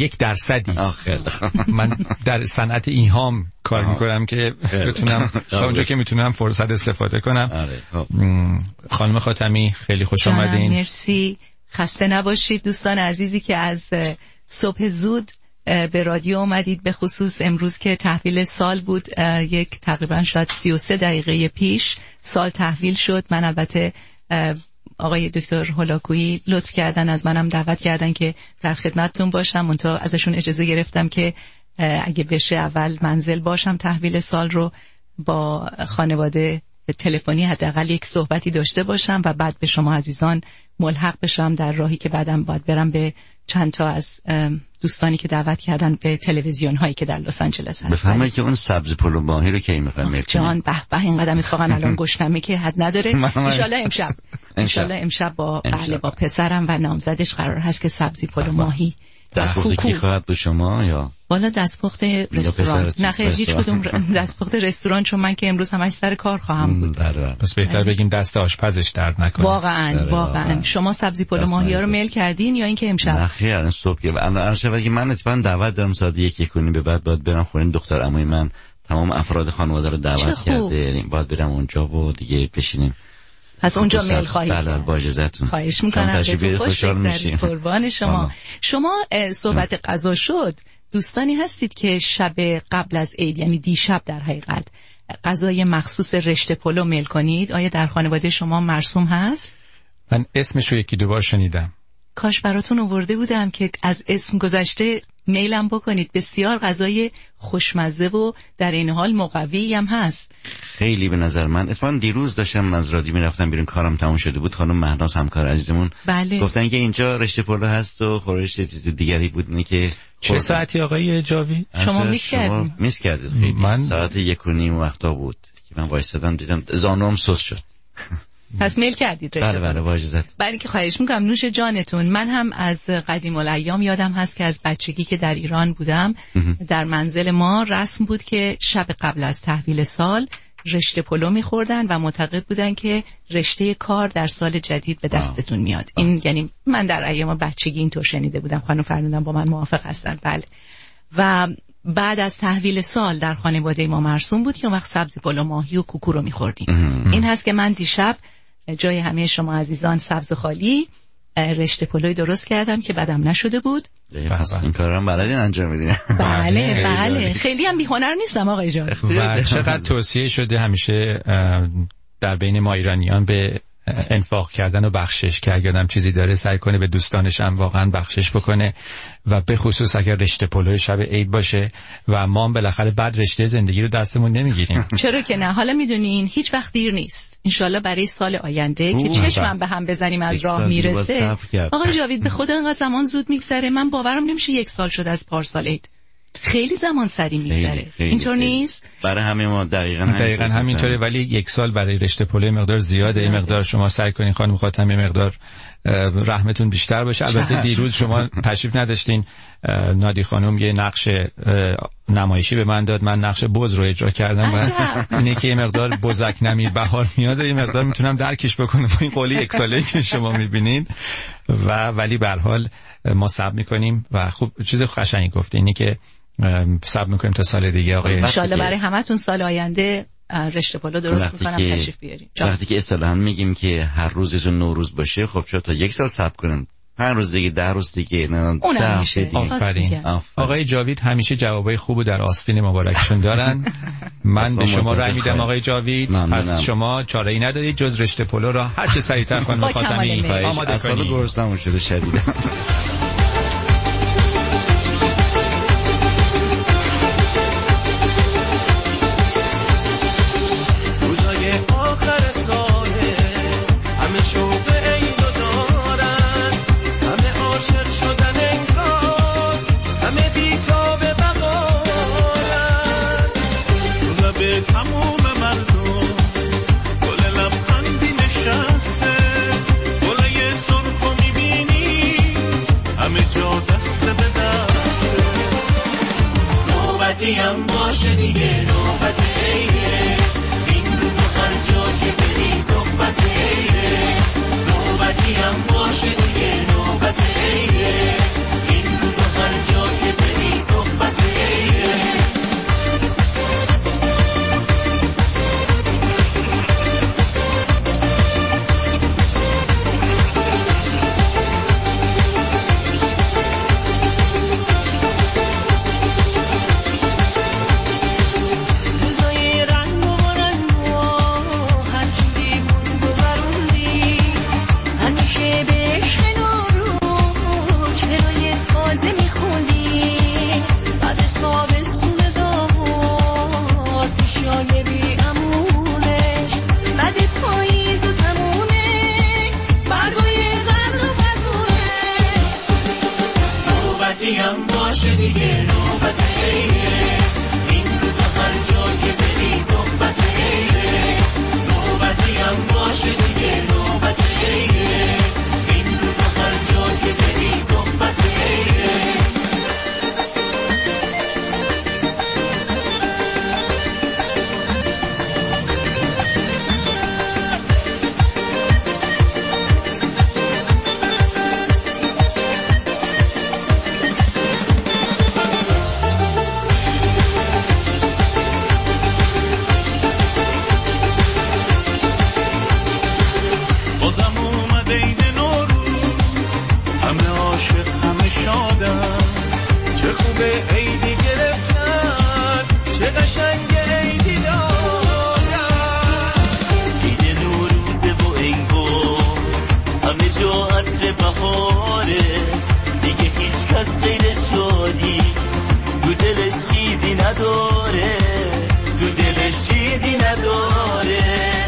1%. من در صنعت ایهام کار میکنم که بتونم تا اونجا که میتونم فرصت استفاده کنم. خانم خاتمی خیلی خوش آمدین. مرسی، خسته نباشید دوستان عزیزی که از صبح زود به رادیو اومدید، به خصوص امروز که تحویل سال بود. یک تقریبا شاید 33 دقیقه پیش سال تحویل شد. من البته آقای دکتر هولاکویی لطف کردن، از منم دعوت کردن که در خدمتتون باشم. منتها ازشون اجازه گرفتم که اگه بشه اول منزل باشم، تحویل سال رو با خانواده تلفنی حداقل یک صحبتی داشته باشم و بعد به شما عزیزان ملحق بشم در راهی که بعدم باید برم به چند تا از دوستانی که دعوت کردن به تلویزیون هایی که در لس آنجلس هست. بفرمایید که اون سبز پلو ماهی رو کی می‌خوایم میکنیم؟ جان به به، این قدم اتفاقا الان گشنمه که حد نداره. ان امشب با پسرم و نامزدش قرار هست که سبزی پلو ماهی. دستپخت کی خواهد به شما یا والا دستپخت رستوران؟ نه خیر، هیچ کدوم دستپخت رستوران، چون من که امروز همش سر کار خواهم بود. پس بهتر بگیم دست آشپزش درد نکنه. واقعا شما سبزی پلو ماهی ها رو میل کردین یا اینکه امشب؟ نه خیر، الان صبح که من اتفاقا دعوت دارم ساعت 1 به بعد باید برم خونه دختر عموی من. تمام افراد خانواده رو دعوت کرده، یعنی باید برم اونجا و دیگه بشینیم. پس اونجا میل خواهید. بله با اجازهتون. خواهش میکنم. خوشحال میشیم. قربان شما. شما صحبت غذا شد، دوستانی هستید که شب قبل از عید، یعنی دیشب در حقیقت، غذای مخصوص رشته پلو میل کنید؟ آیا در خانواده شما مرسوم هست؟ من اسمش رو یکی دو بار شنیدم. کاش براتون آورده بودم که از اسم گذشته میلم بکنید. بسیار غذای خوشمزه و در این حال مقوی هم هست. خیلی به نظر من، اتفاقا دیروز داشتم از رادیو میرفتم بیرون، کارم تموم شده بود، خانم مهناز همکار عزیزمون گفتن که اینجا رشته پلو هست و خورش چیز دیگری بود. نه که چه ساعتی آقای جاوی؟ شما میس کردید. من ساعت 1:30 وقتا بود که من وایسادم دیدم زانوم سوس شد. پس میل کردید رشته؟ بله با اجازهت. برای اینکه خواهش میکنم نوش جانتون. من هم از قدیم الایام یادم هست که از بچگی که در ایران بودم در منزل ما رسم بود که شب قبل از تحویل سال رشته پلو میخوردن و معتقد بودن که رشته کار در سال جدید به دستتون میاد. این یعنی من در ایام بچگی اینطور شنیده بودم. خانم فرنودم با من موافق هستن. بله. و بعد از تحویل سال در خانواده ما مرسوم بود که اون وقت سبزی پلو ماهی و کوکو رو میخوردیم. این هست که من دیشب جای همه شما عزیزان سبز خالی رشته پلوی درست کردم که بدم نشده بود. پس این کارا هم بلدین انجام میدین؟ بله خیلی هم بی‌هنر نیستم آقای جان. و چقدر توصیه شده همیشه در بین ما ایرانیان به انفاق کردن و بخشش، که اگر هم چیزی داره سعی کنه به دوستانش هم واقعا بخشش بکنه و به خصوص اگر رشته پلوی شب عید باشه و ما هم بالاخره بعد رشته زندگی رو دستمون نمیگیریم. چرا که نه. حالا میدونین هیچ وقت دیر نیست. انشالله برای سال آینده که چشمم به هم بزنیم از راه میرسه. آقای جاوید به خدا اینقدر زمان زود میگذره، من باورم نمیشه 1 سال شد از پارسال عید. خیلی زمان سری میگذره. اینطور نیست؟ برای همه ما دقیقاً همینطوره، ولی 1 سال برای رشته پلوی مقدار زیاده. این مقدار شما سعی کنین خانم خاتمی مقدار رحمتون بیشتر باشه. البته دیروز شما تشریف نداشتین، نادی خانم یه نقش نمایشی به من داد، من نقش بز رو اجرا کردم و اینه که یه مقدار بزک نمیر بهار میاد و یه مقدار میتونم درکش بکنم با این قولی اکساله که شما میبینید ولی به هر حال ما صبر میکنیم و خوب چیز قشنگی گفته اینه که صبر میکنیم تا سال دیگه آقای ان شاءالله برای همتون سال آینده رشته پلو درست میکنم تشریف بیارین. وقتی که اصطلاحاً میگیم که هر روزتون نوروز باشه، خب چرا تا 1 سال صبر کنیم، 5 روز دیگه 10 روز دیگه نه آفرین. آقای جاوید همیشه جوابای خوبو در آستین مبارکشون دارن. من به شما رأی میدم آقای جاوید. پس شما چاره‌ای ندارید جز رشته پلو را هر چه سریعتر خانم خاتمی آماده کنید. اصلا گرسنه‌ام شده شدیداً. هم باشه دیگه نوبت عیده، این روز هر جا که بری صحبت عیده. نوبتی هم باشه دیگه نوبت عیده، این روز هر جا که بری صحبت عیده. هم باشه دیگه نوبت عیده، این روز هر جا که بری صحبت عیده. نوبتی هم باشه دیگه نوبت عیده، این روز هر جا که بری صحبت عیده. چه خوبه عیدی گرفتن، چه قشنگ عیدی دادن. عید نوروزه و انگار همه جا عطر بهاره، دیگه هیچ کس غیر شادی تو دلش چیزی نداره، تو دلش چیزی نداره.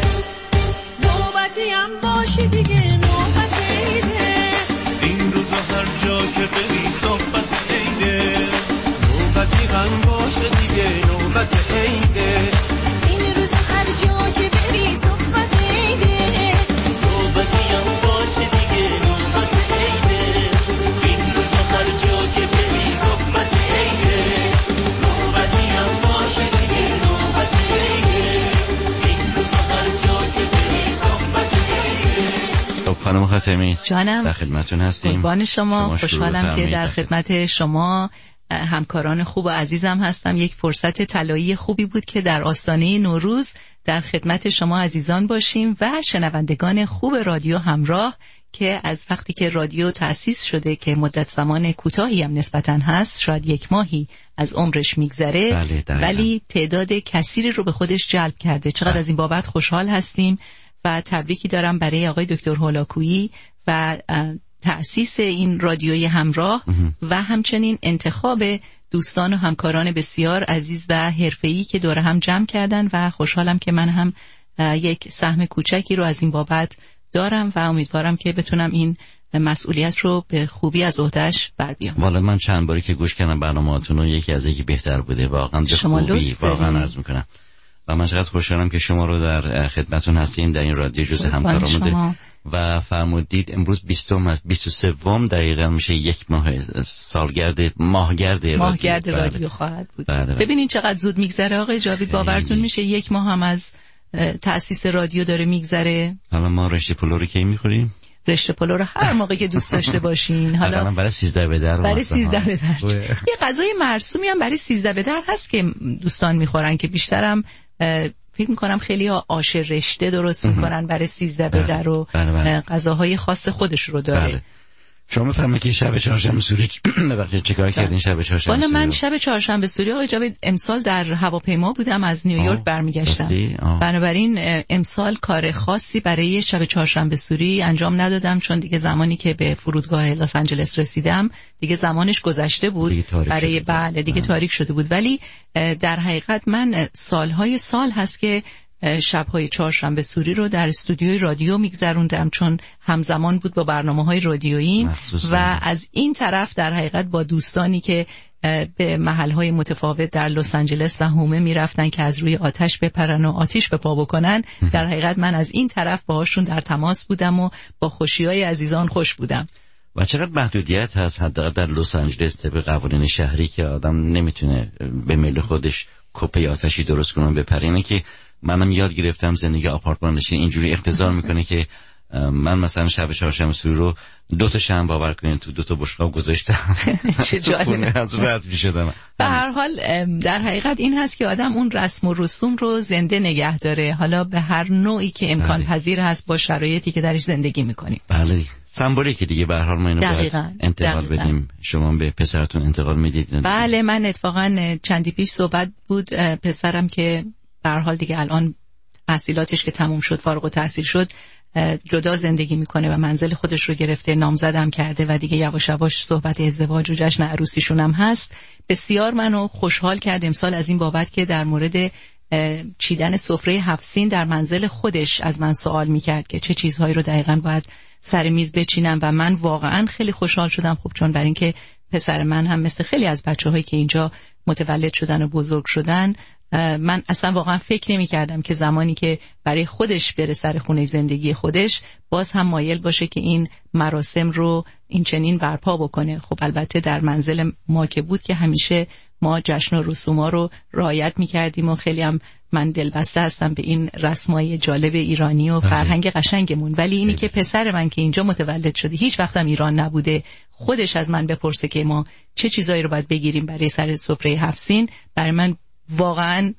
نوبتی هم باشه دیگه نوبت عیده، این روزا هر جا که بری صحبت عیده. نوبتی غم باشه دیگه نوبت عیده، این روزا هر جا که بری صحبت عیده. نوبتی هم باشه دیگه نوبت عیده، این روزا هر جا که بری صحبت عیده. نوبتی هم باشه دیگه نوبت عیده، این روزا هر جا که بری صحبت عیده. خانم خاتمی جانم در خدمتتون هستیم. قربان شما خوشحالم که در خدمت شما همکاران خوب و عزیزم هستم. یک فرصت طلایی خوبی بود که در آستانه نوروز در خدمت شما عزیزان باشیم و شنوندگان خوب رادیو همراه که از وقتی که رادیو تأسیس شده که مدت زمان کوتاهی هم نسبتاً هست، شاید 1 ماهی از عمرش میگذره، ولی تعداد کثیری رو به خودش جلب کرده. چقدر از این بابت خوشحال هستیم و تبریکی دارم برای آقای دکتر هولاکویی و تأسیس این رادیوی همراه و همچنین انتخاب دوستان و همکاران بسیار عزیز و حرفه‌ای که دور هم جمع کردن و خوشحالم که من هم یک سهم کوچکی رو از این بابت دارم و امیدوارم که بتونم این مسئولیت رو به خوبی از عهده‌اش بر بیام. والا من چند باری که گوش کردم برنامه‌هاتون رو یکی از یکی بهتر بوده، واقعا به خوبی واقعا عرض میکنم. و من چقدر خوشحالم که شما رو در خدمتون هستیم در این رادیو جز همکاران بوده و فرمودید امروز 23 دقیقا میشه یک ماه ماهگرد رادیو خواهد بود. ببینین چقدر زود میگذره آقای جاوید، باورتون میشه یک ماه هم از تأسیس رادیو داره میگذره. حالا ما رشته پلو رو کی میخوریم؟ رشته پلو رو هر موقع که دوست داشته باشین. حالا برای 13 به در یه غذای مرسومی هم برای 13 به در هست که دوستان میخورن که بیشترم فکر میکنم خیلی آش رشته درست میکنن برای 13 به در و غذاهای خاص خودش رو داره. شما بفرمایید که شب چهارشنبه سوری ببخشید چیکار کردین شب چهارشنبه سوری؟ من شب چهارشنبه سوری آقای جاوید امسال در هواپیما بودم، از نیویورک برمیگشتم. بنابراین امسال کار خاصی برای شب چهارشنبه سوری انجام ندادم، چون دیگه زمانی که به فرودگاه لس آنجلس رسیدم دیگه زمانش گذشته بود، برای دیگه تاریک شده بود. ولی در حقیقت من سالهای سال هست که شب‌های چهارشنبه سوری رو در استودیوی رادیو میگذروندم، چون همزمان بود با برنامه‌های رادیویی و از این طرف در حقیقت با دوستانی که به محل‌های متفاوت در لس آنجلس و هومه میرفتن که از روی آتش بپرن و آتش به پا بکنن، در حقیقت من از این طرف باهاشون در تماس بودم و با خوشی‌های عزیزان خوش بودم. و چقدر محدودیت هست حداقل در لس آنجلس طبق قوانین شهری که آدم نمیتونه به میل خودش کپه آتشی درست کنه بپرینه، که منم یاد گرفتم زندگی آپارتمان نشین اینجوری اقتضا میکنه که من مثلا شب چهارشنبه سوری رو 2 تا شمع باور کنین تو 2 تا بشقاب گذاشتم. چه جالب. از رد میشدم. به هر حال در حقیقت این هست که آدم اون رسم و رسوم رو زنده نگه داره، حالا به هر نوعی که امکان پذیر هست با شرایطی که درش زندگی میکنیم. بله سمبولیکه دیگه. به هر حال ما اینو باید انتقال بدیم. شما به پسرتون انتقال میدید؟ بله من اتفاقا چندی پیش صحبت بود، پسرم که به هر حال دیگه الان تحصیلاتش که تموم شد، فارغ التحصیل شد، جدا زندگی میکنه و منزل خودش رو گرفته، نامزدم کرده و دیگه یواش یواش صحبت ازدواج و جشن عروسیشون هم هست. بسیار منو خوشحال کرد امسال از این بابت که در مورد چیدن سفره 7 سین در منزل خودش از من سوال میکرد که چه چیزهایی رو دقیقاً باید سر میز بچینم و من واقعاً خیلی خوشحال شدم. خب چون برای اینکه پسر من هم مثل خیلی از بچه‌هایی که اینجا متولد شدن و بزرگ شدن، من اصلا واقعا فکر نمی کردم که زمانی که برای خودش بره سر خونه زندگی خودش باز هم مایل باشه که این مراسم رو این چنین برپا بکنه. خب البته در منزل ما که بود که همیشه ما جشن و رسوم‌ها رو رعایت می‌کردیم و خیلی هم من دلبسته هستم به این رسمای جالب ایرانی و فرهنگ قشنگمون. ولی اینی که پسر من که اینجا متولد شده هیچ وقتم ایران نبوده، خودش از من بپرسه که ما چه چیزایی رو باید بگیریم برای سر سفره 7 سین، برای من واقعا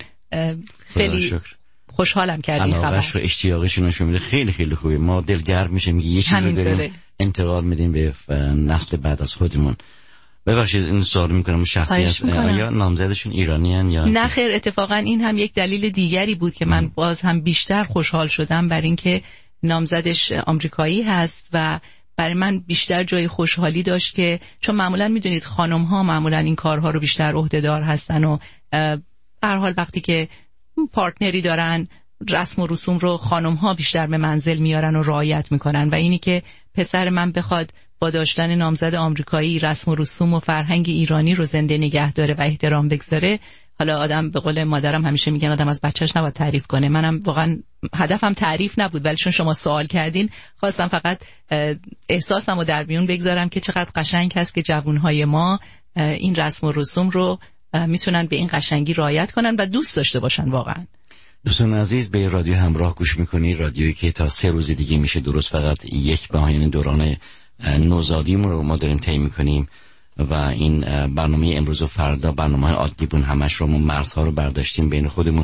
خیلی خوشحالم کرد این خبر. علاقه‌اش و اشتیاقش نشون میده. خیلی خیلی خوبه. ما دلگرم میشیم که یه چیزی داریم انتقال میدیم به نسل بعد از خودمون. ببخشید این سوال میکنم، شخصی است آیا نامزدشون ایرانیان یا نه؟ خیر، اتفاقا این هم یک دلیل دیگری بود که من باز هم بیشتر خوشحال شدم بر اینکه نامزدش آمریکایی هست و برای من بیشتر جای خوشحالی داشت که چون معمولا میدونید خانم ها معمولا این کارها رو بیشتر عهده‌دار هستن و هر حال وقتی که پارتنری دارن رسم و رسوم رو خانم ها بیشتر به منزل میارن و رعایت میکنن و اینی که پسر من بخواد با داشتن نامزد آمریکایی رسم و رسوم و فرهنگ ایرانی رو زنده نگه داره و احترام بگذاره. حالا آدم به قول مادرم همیشه میگن آدم از بچهش نباید تعریف کنه. منم واقعا هدفم تعریف نبود، ولی چون شما سوال کردین خواستم فقط احساسم رو در میون بگذارم که چقدر قشنگ هست که جوانهای ما این رسم و رسوم رو میتونن به این قشنگی رعایت کنن و دوست داشته باشن. واقعا دوستان عزیز به رادیو همراه گوش میکنی، رادیویی که تا 3 روز دیگه میشه درست فقط یک ماه دوران نوزادیمون رو ما داریم طی میکنیم و این برنامه امروز و فردا برنامه عادی بون همش رو مرزها رو برداشتیم بین خودمون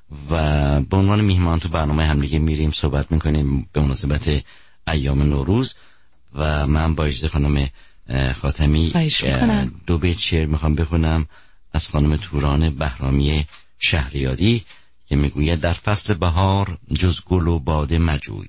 و به عنوان میهمان تو برنامه هم دیگه میریم صحبت میکنیم به مناسبت ایام نوروز. و من با اجازه خانم خاتمی 2 بیت شعر میخوام بخونم از خانم توران بهرامی شهریاری که میگوید در فصل بهار جز گل و باده مجوی،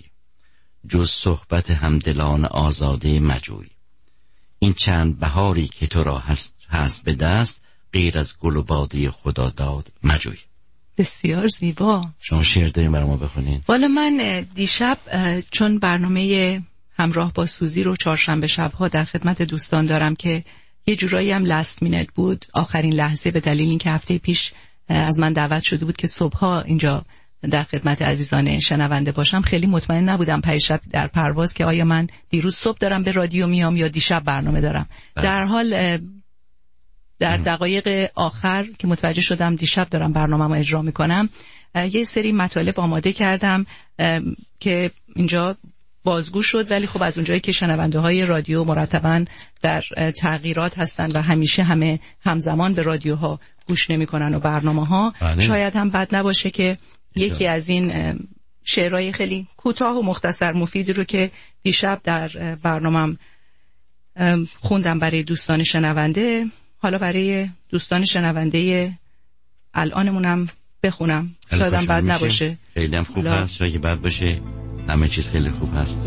جز صحبت همدلان آزاده مجوی، این چند بهاری که تو را هست به دست، غیر از گل و باده خدا داد مجوی. بسیار زیبا. شما شعر داریم برای ما بخونین؟ والا من دیشب چون برنامه همراه با سوزی رو چهارشنبه شب‌ها در خدمت دوستان دارم که یه جورایی هم لاست مینت بود، آخرین لحظه، به دلیل اینکه هفته پیش از من دعوت شده بود که صبحها اینجا در خدمت عزیزان شنونده باشم. خیلی مطمئن نبودم پریشب در پرواز که آیا من دیروز صبح دارم به رادیو میام یا دیشب برنامه دارم. در حال در دقایق آخر که متوجه شدم دیشب دارم برنامه‌مو اجرا میکنم، یه سری مطالب آماده کردم که اینجا بازگو شد، ولی خب از اونجایی که شنونده های رادیو مرتباً در تغییرات هستن و همیشه همه همزمان به رادیوها گوش نمی‌کنن و برنامه‌ها، شاید هم بد نباشه که یکی از این شعرهای خیلی کوتاه و مختصر مفیدی رو که دیشب در برنامه‌ام خوندم برای دوستان شنونده، حالا برای دوستان شنونده الانمونم بخونم. شاید هم بد نباشه. خیلی هم خوب هست. شاید بد باشه، همه چیز خیلی خوب هست.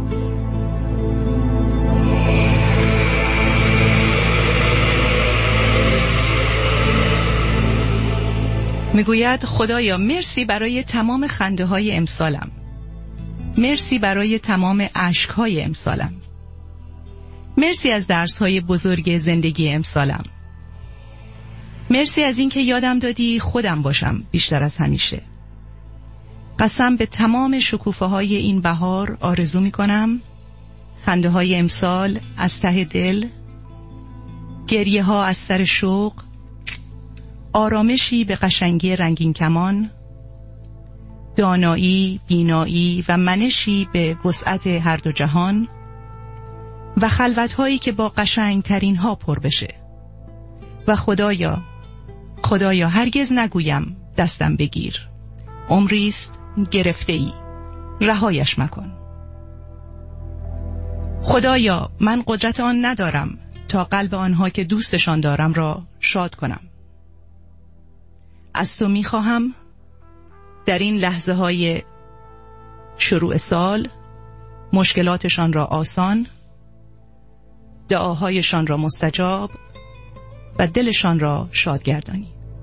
میگوید خدایا مرسی برای تمام خنده های امسالم، مرسی برای تمام عشق های امسالم، مرسی از درس های بزرگ زندگی امسالم، مرسی از اینکه یادم دادی خودم باشم بیشتر از همیشه. قسم به تمام شکوفه های این بهار آرزو می کنم خنده های امسال از ته دل، گریه ها از سر شوق، آرامشی به قشنگی رنگین کمان، دانایی، بینایی و منشی به وسعت هر دو جهان و خلوت هایی که با قشنگ ترین ها پر بشه. و خدایا هرگز نگویم دستم بگیر، عمریست گرفته ای رهایش مکن. خدایا من قدرت آن ندارم تا قلب آنها که دوستشان دارم را شاد کنم. از تو میخواهم در این لحظه های شروع سال مشکلاتشان را آسان، دعاهایشان را مستجاب و دلشان را شادگردانی.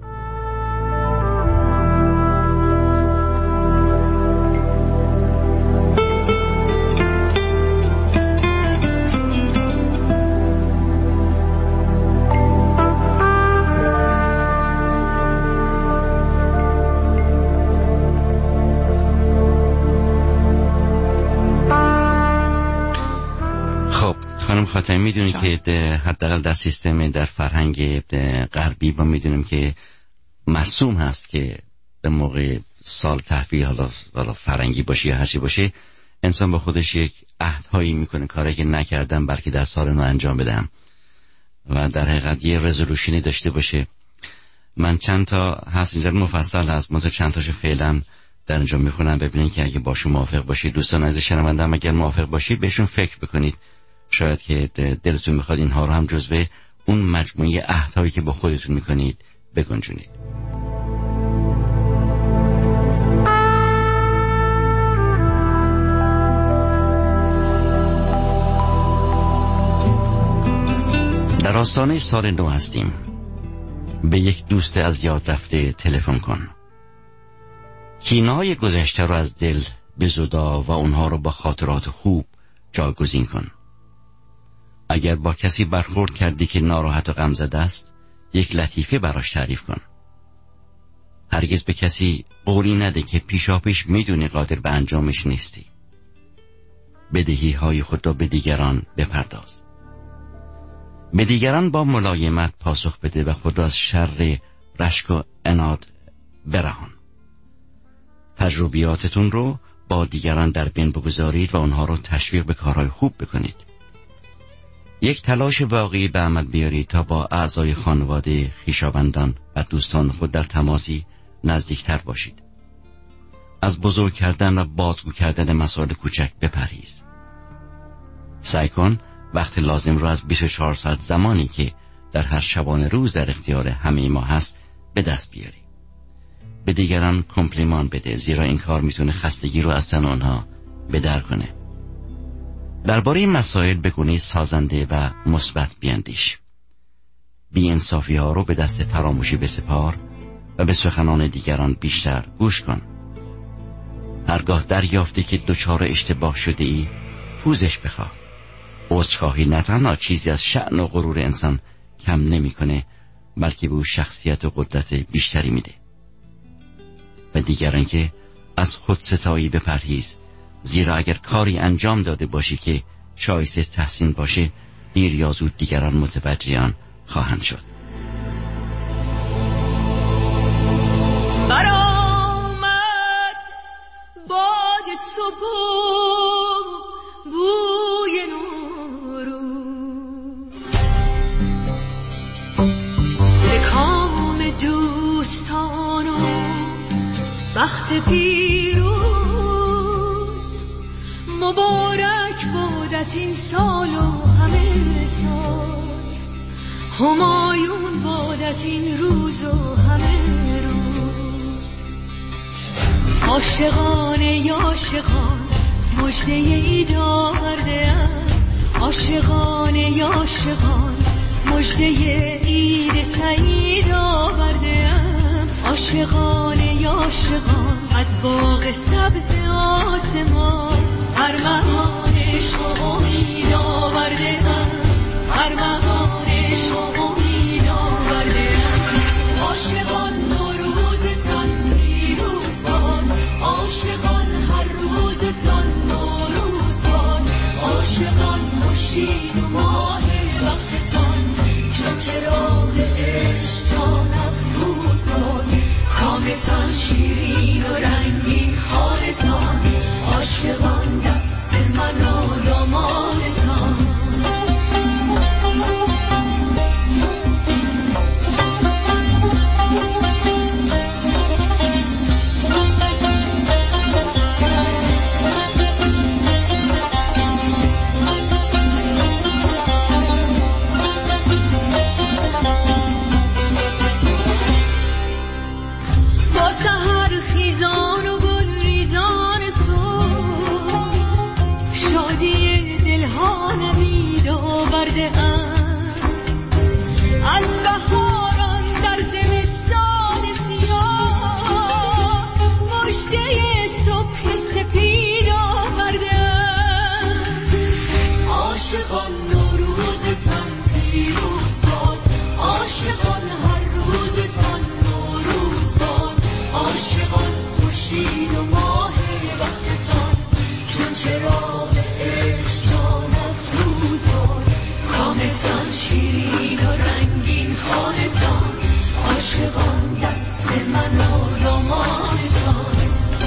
خانم خاتمی میدونی که حداقل در سیستم در فرهنگ غربی ما میدونیم که مرسوم هست که به موقع سال تحویل، حالا فرهنگی باشه یا هر چی باشه، انسان با خودش یک عهدهایی میکنه کاری که نکردم بلکه در سال نو انجام بدم و در حقیقت یه رزولوشنی داشته باشه. من چند تا هست اینجا مفصل هست، من چند تاشو فعلا در اینجا میخونم ببینید که اگه باشون موافق باشید. دوستان عزیز شنونده‌ام اگر موافق باشید بهشون فکر بکنید، شاید که دلتون میخواد اینها رو هم جزو اون مجموعه عهدهایی که با خودتون میکنید بگنجونید. در آستانه سال نو هستیم. به یک دوست از یاد رفته تلفن کن. کینه‌های گذشته رو از دل بزدا و اونها رو با خاطرات خوب جایگزین کن. اگر با کسی برخورد کردی که ناراحت و غمزده است، یک لطیفه براش تعریف کن. هرگز به کسی قولی نده که پیشاپیش میدونی قادر به انجامش نیستی. بدهی های خود را به دیگران بپرداز. به دیگران با ملایمت پاسخ بده و خود را از شر رشک و عناد برهان. تجربیاتتون رو با دیگران در بین بگذارید و اونها رو تشویق به کارهای خوب بکنید. یک تلاش واقعی به عمل بیارید تا با اعضای خانواده، خویشاوندان و دوستان خود در تماسی نزدیکتر باشید. از بزرگ کردن و بازگو کردن مسائل کوچک بپرهیز. سعی کن وقت لازم رو از 24 ساعت زمانی که در هر شبانه روز در اختیار همه ما هست به دست بیاری. به دیگران کمپلیمان بده، زیرا این کار میتونه خستگی رو از تن آنها به در کنه. درباره این مسائل به گونه سازنده و مثبت بیاندیش. بی‌انصافی ها رو به دست فراموشی بسپار و به سخنان دیگران بیشتر گوش کن. هرگاه دریافتی که دچار اشتباه شده ای، پوزش بخواه. عذرخواهی نه تنها چیزی از شأن و غرور انسان کم نمیکنه، بلکه به او شخصیت و قدرت بیشتری میده. و دیگران که از خودستایی بپرهیز، زیرا اگر کاری انجام داده باشی که شایسته تحسین باشه، دیر یا زود دیگران متوجه آن خواهند شد. برآمد باد صبح بوی نوروز، به کام دوستان و بخت پیروز. مبارک بادت این سال و همه سال، همایون بادت این روز و همه روز. عاشقان یا عاشقان مژده عید آورده‌ام، عاشقان یا عاشقان مژده عید سعید آورده‌ام. عاشقان یا عاشقان از باغ سبز آسمان، ارمغان عشق و امید آورده‌ام، ارمغان عشق و امید آورده‌ام. عاشقان نوروزتان پیروز باد، عاشقان هر روزتان نوروز باد. عاشقان خورشید و ماه وقتتان چون چراغ عشق جان افروز باد. کامتان شیرین و رنگین خالتان، عاشقان دست من و دامانتان. با سحر خیزان و گل ریزان صبح، شادی دلها نوید آورده‌ام. از بهاران در زمستان سیاه، مژده صبح سپید آورده‌ام. عاشقان نوروزتان پیروز باد، عاشقان هر روزتان نوروز باد. عاشقان خورشید و ماه وقتتان چون چراغ عشق جان افروز باد. کامتان شیرین و رنگین خانتان، عاشقان دست من و دامانتان.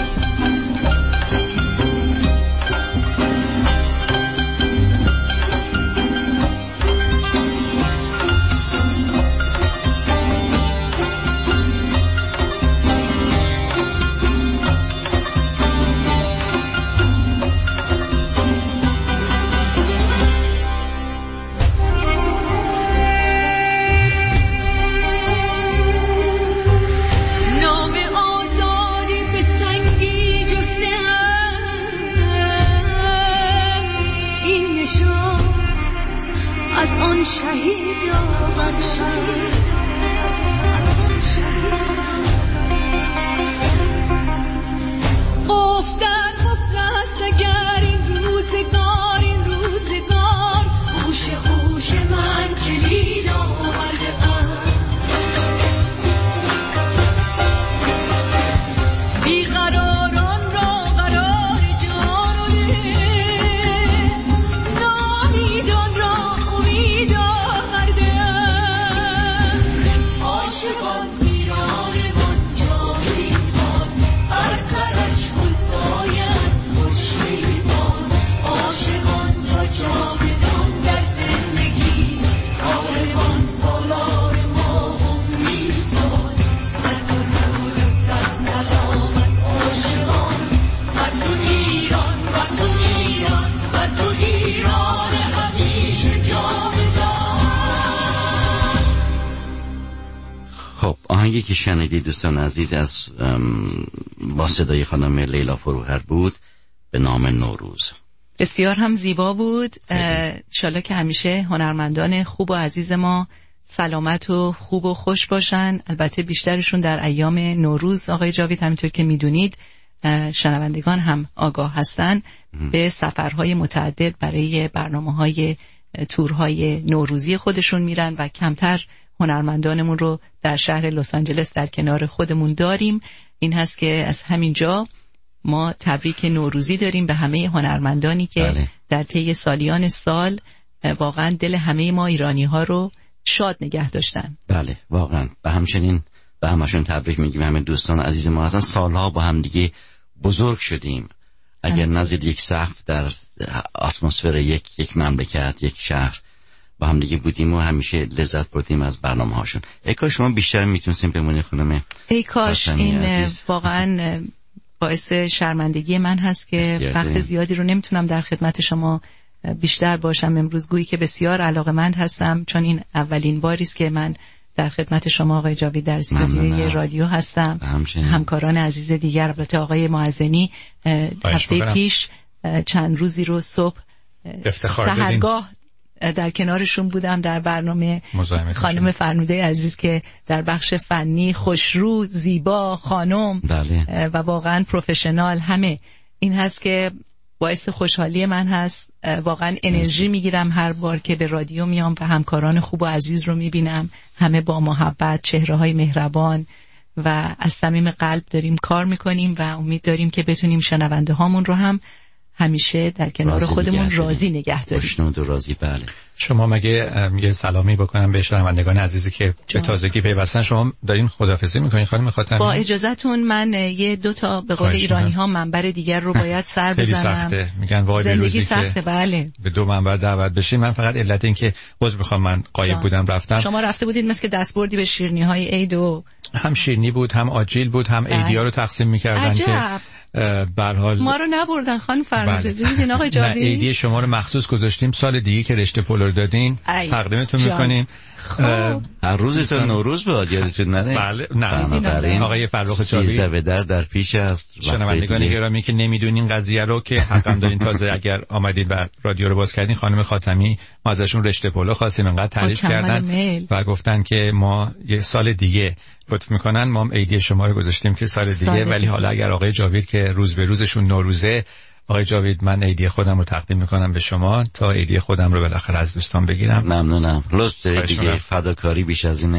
شهید آقا شهید گفتن مفلس نگر این روزگار، این روزگار خوش خوش من کلید آورده بیقراران را قرار جان و دل، نامیدان را امید آورده. عاشقان میران من جاوید باد، بر سرش گل سایه از خورشید باد. عاشقان تا جاودان در زندگی، کاروان سالار ما امید باد. صد درود و صد سلام از عاشقان، بر تو ایران، بر تو ایران، بر تو ایران همیشه جاودان. خب آهنگی که شنیدید دوستان عزیز از با صدای خانم لیلا فروهر بود به نام نوروز. بسیار هم زیبا بود. انشالله که همیشه هنرمندان خوب و عزیز ما سلامت و خوب و خوش باشن. البته بیشترشون در ایام نوروز آقای جاوید، همینطور که میدونید شنوندگان هم آگاه هستن، به سفرهای متعدد برای برنامه‌های تورهای نوروزی خودشون میرن و کمتر هنرمندانمون رو در شهر لس آنجلس در کنار خودمون داریم. این هست که از همینجا ما تبریک نوروزی داریم به همه هنرمندانی که در طی سالیان سال واقعا دل همه ما ایرانی ها رو شاد نگه داشتن. بله واقعا به همچنین به همشون تبریک میگیم. همه دوستان عزیز ما اصلا سالها با هم دیگه بزرگ شدیم. اگر نزدیک یک سقف در اتمسفر یک مملکت، یک شهر با هم دیگه بودیم و همیشه لذت بردیم از برنامه هاشون. ای کاش شما بیشتر میتونستیم بمونید خانم. ای کاش. این واقعا باعث شرمندگی من هست که وقت زیادی رو نمیتونم در خدمت شما بیشتر باشم امروز، گویی که بسیار علاقه‌مند هستم، چون این اولین باری است که من در خدمت شما آقای جاوید در استودیوی رادیو هستم. همکاران عزیز دیگر، البته آقای معزنی هفته پیش چند روزی رو صبح سحرگاه در کنارشون بودم در برنامه. خانم فرنوده عزیز که در بخش فنی خوشرو، زیبا، خانم و واقعا پروفشنال همه. این هست که باعث خوشحالی من هست. واقعا انرژی میگیرم هر بار که به رادیو میام و همکاران خوب و عزیز رو میبینم، همه با محبت، چهره‌های مهربان و از صمیم قلب داریم کار میکنیم و امید داریم که بتونیم شنونده هامون رو هم همیشه در کنار خودمون راضی نگه داریم. خوشنود و راضی. بله. شما مگه یه سلامی بکنم به شنوندگان عزیزی که به تازگی پیوستن، شما دارین خداحافظی میکنین خانم خاتمی؟ با اجازهتون من یه دو تا به قول ایرانی ها منبر دیگر رو باید سر بزنم. خیلی سخته، میگن وای زندگی سخته. بله. به دو منبر دعوت بشین. من فقط علت این که عذر میخوام من غایب بودم رفتم. شما رفته بودید مثل که دستبردی به شیرینی های عید و هم شیرینی بود، هم آجیل بود، هم عیدیا رو تقسیم میکردن که به هر حال ما رو نبردن. خانم فرموده ببینید آقای جاوید، نه عیدی شما رو مخصوص گذاشتیم، سال دیگه که رشته پلو رو دادین تقدیمتون میکنیم. هر روز سال نوروز بود، یادتون نره؟ بله. نه آقای فرخ چاوی 13 به در پیش است. شنوندگان گرامی که نمیدونین قضیه رو که حقم دارین، تازه اگر آمدید و رادیو رو باز کردین، خانم خاتمی ما ازشون رشته پلو خواستیم، انقدر تعریف کردن و گفتن که ما یه سال دیگه لطف میکنن ما هم عیدی شما رو گذاشتیم که سال دیگه. ولی حالا اگر آقای جاوید که روز به روزشون نوروزه، آقای جاوید من عیدی خودم رو تقدیم میکنم به شما تا عیدی خودم رو بالاخره از دوستان بگیرم. ممنونم. لطف دیگه فداکاری بیش از این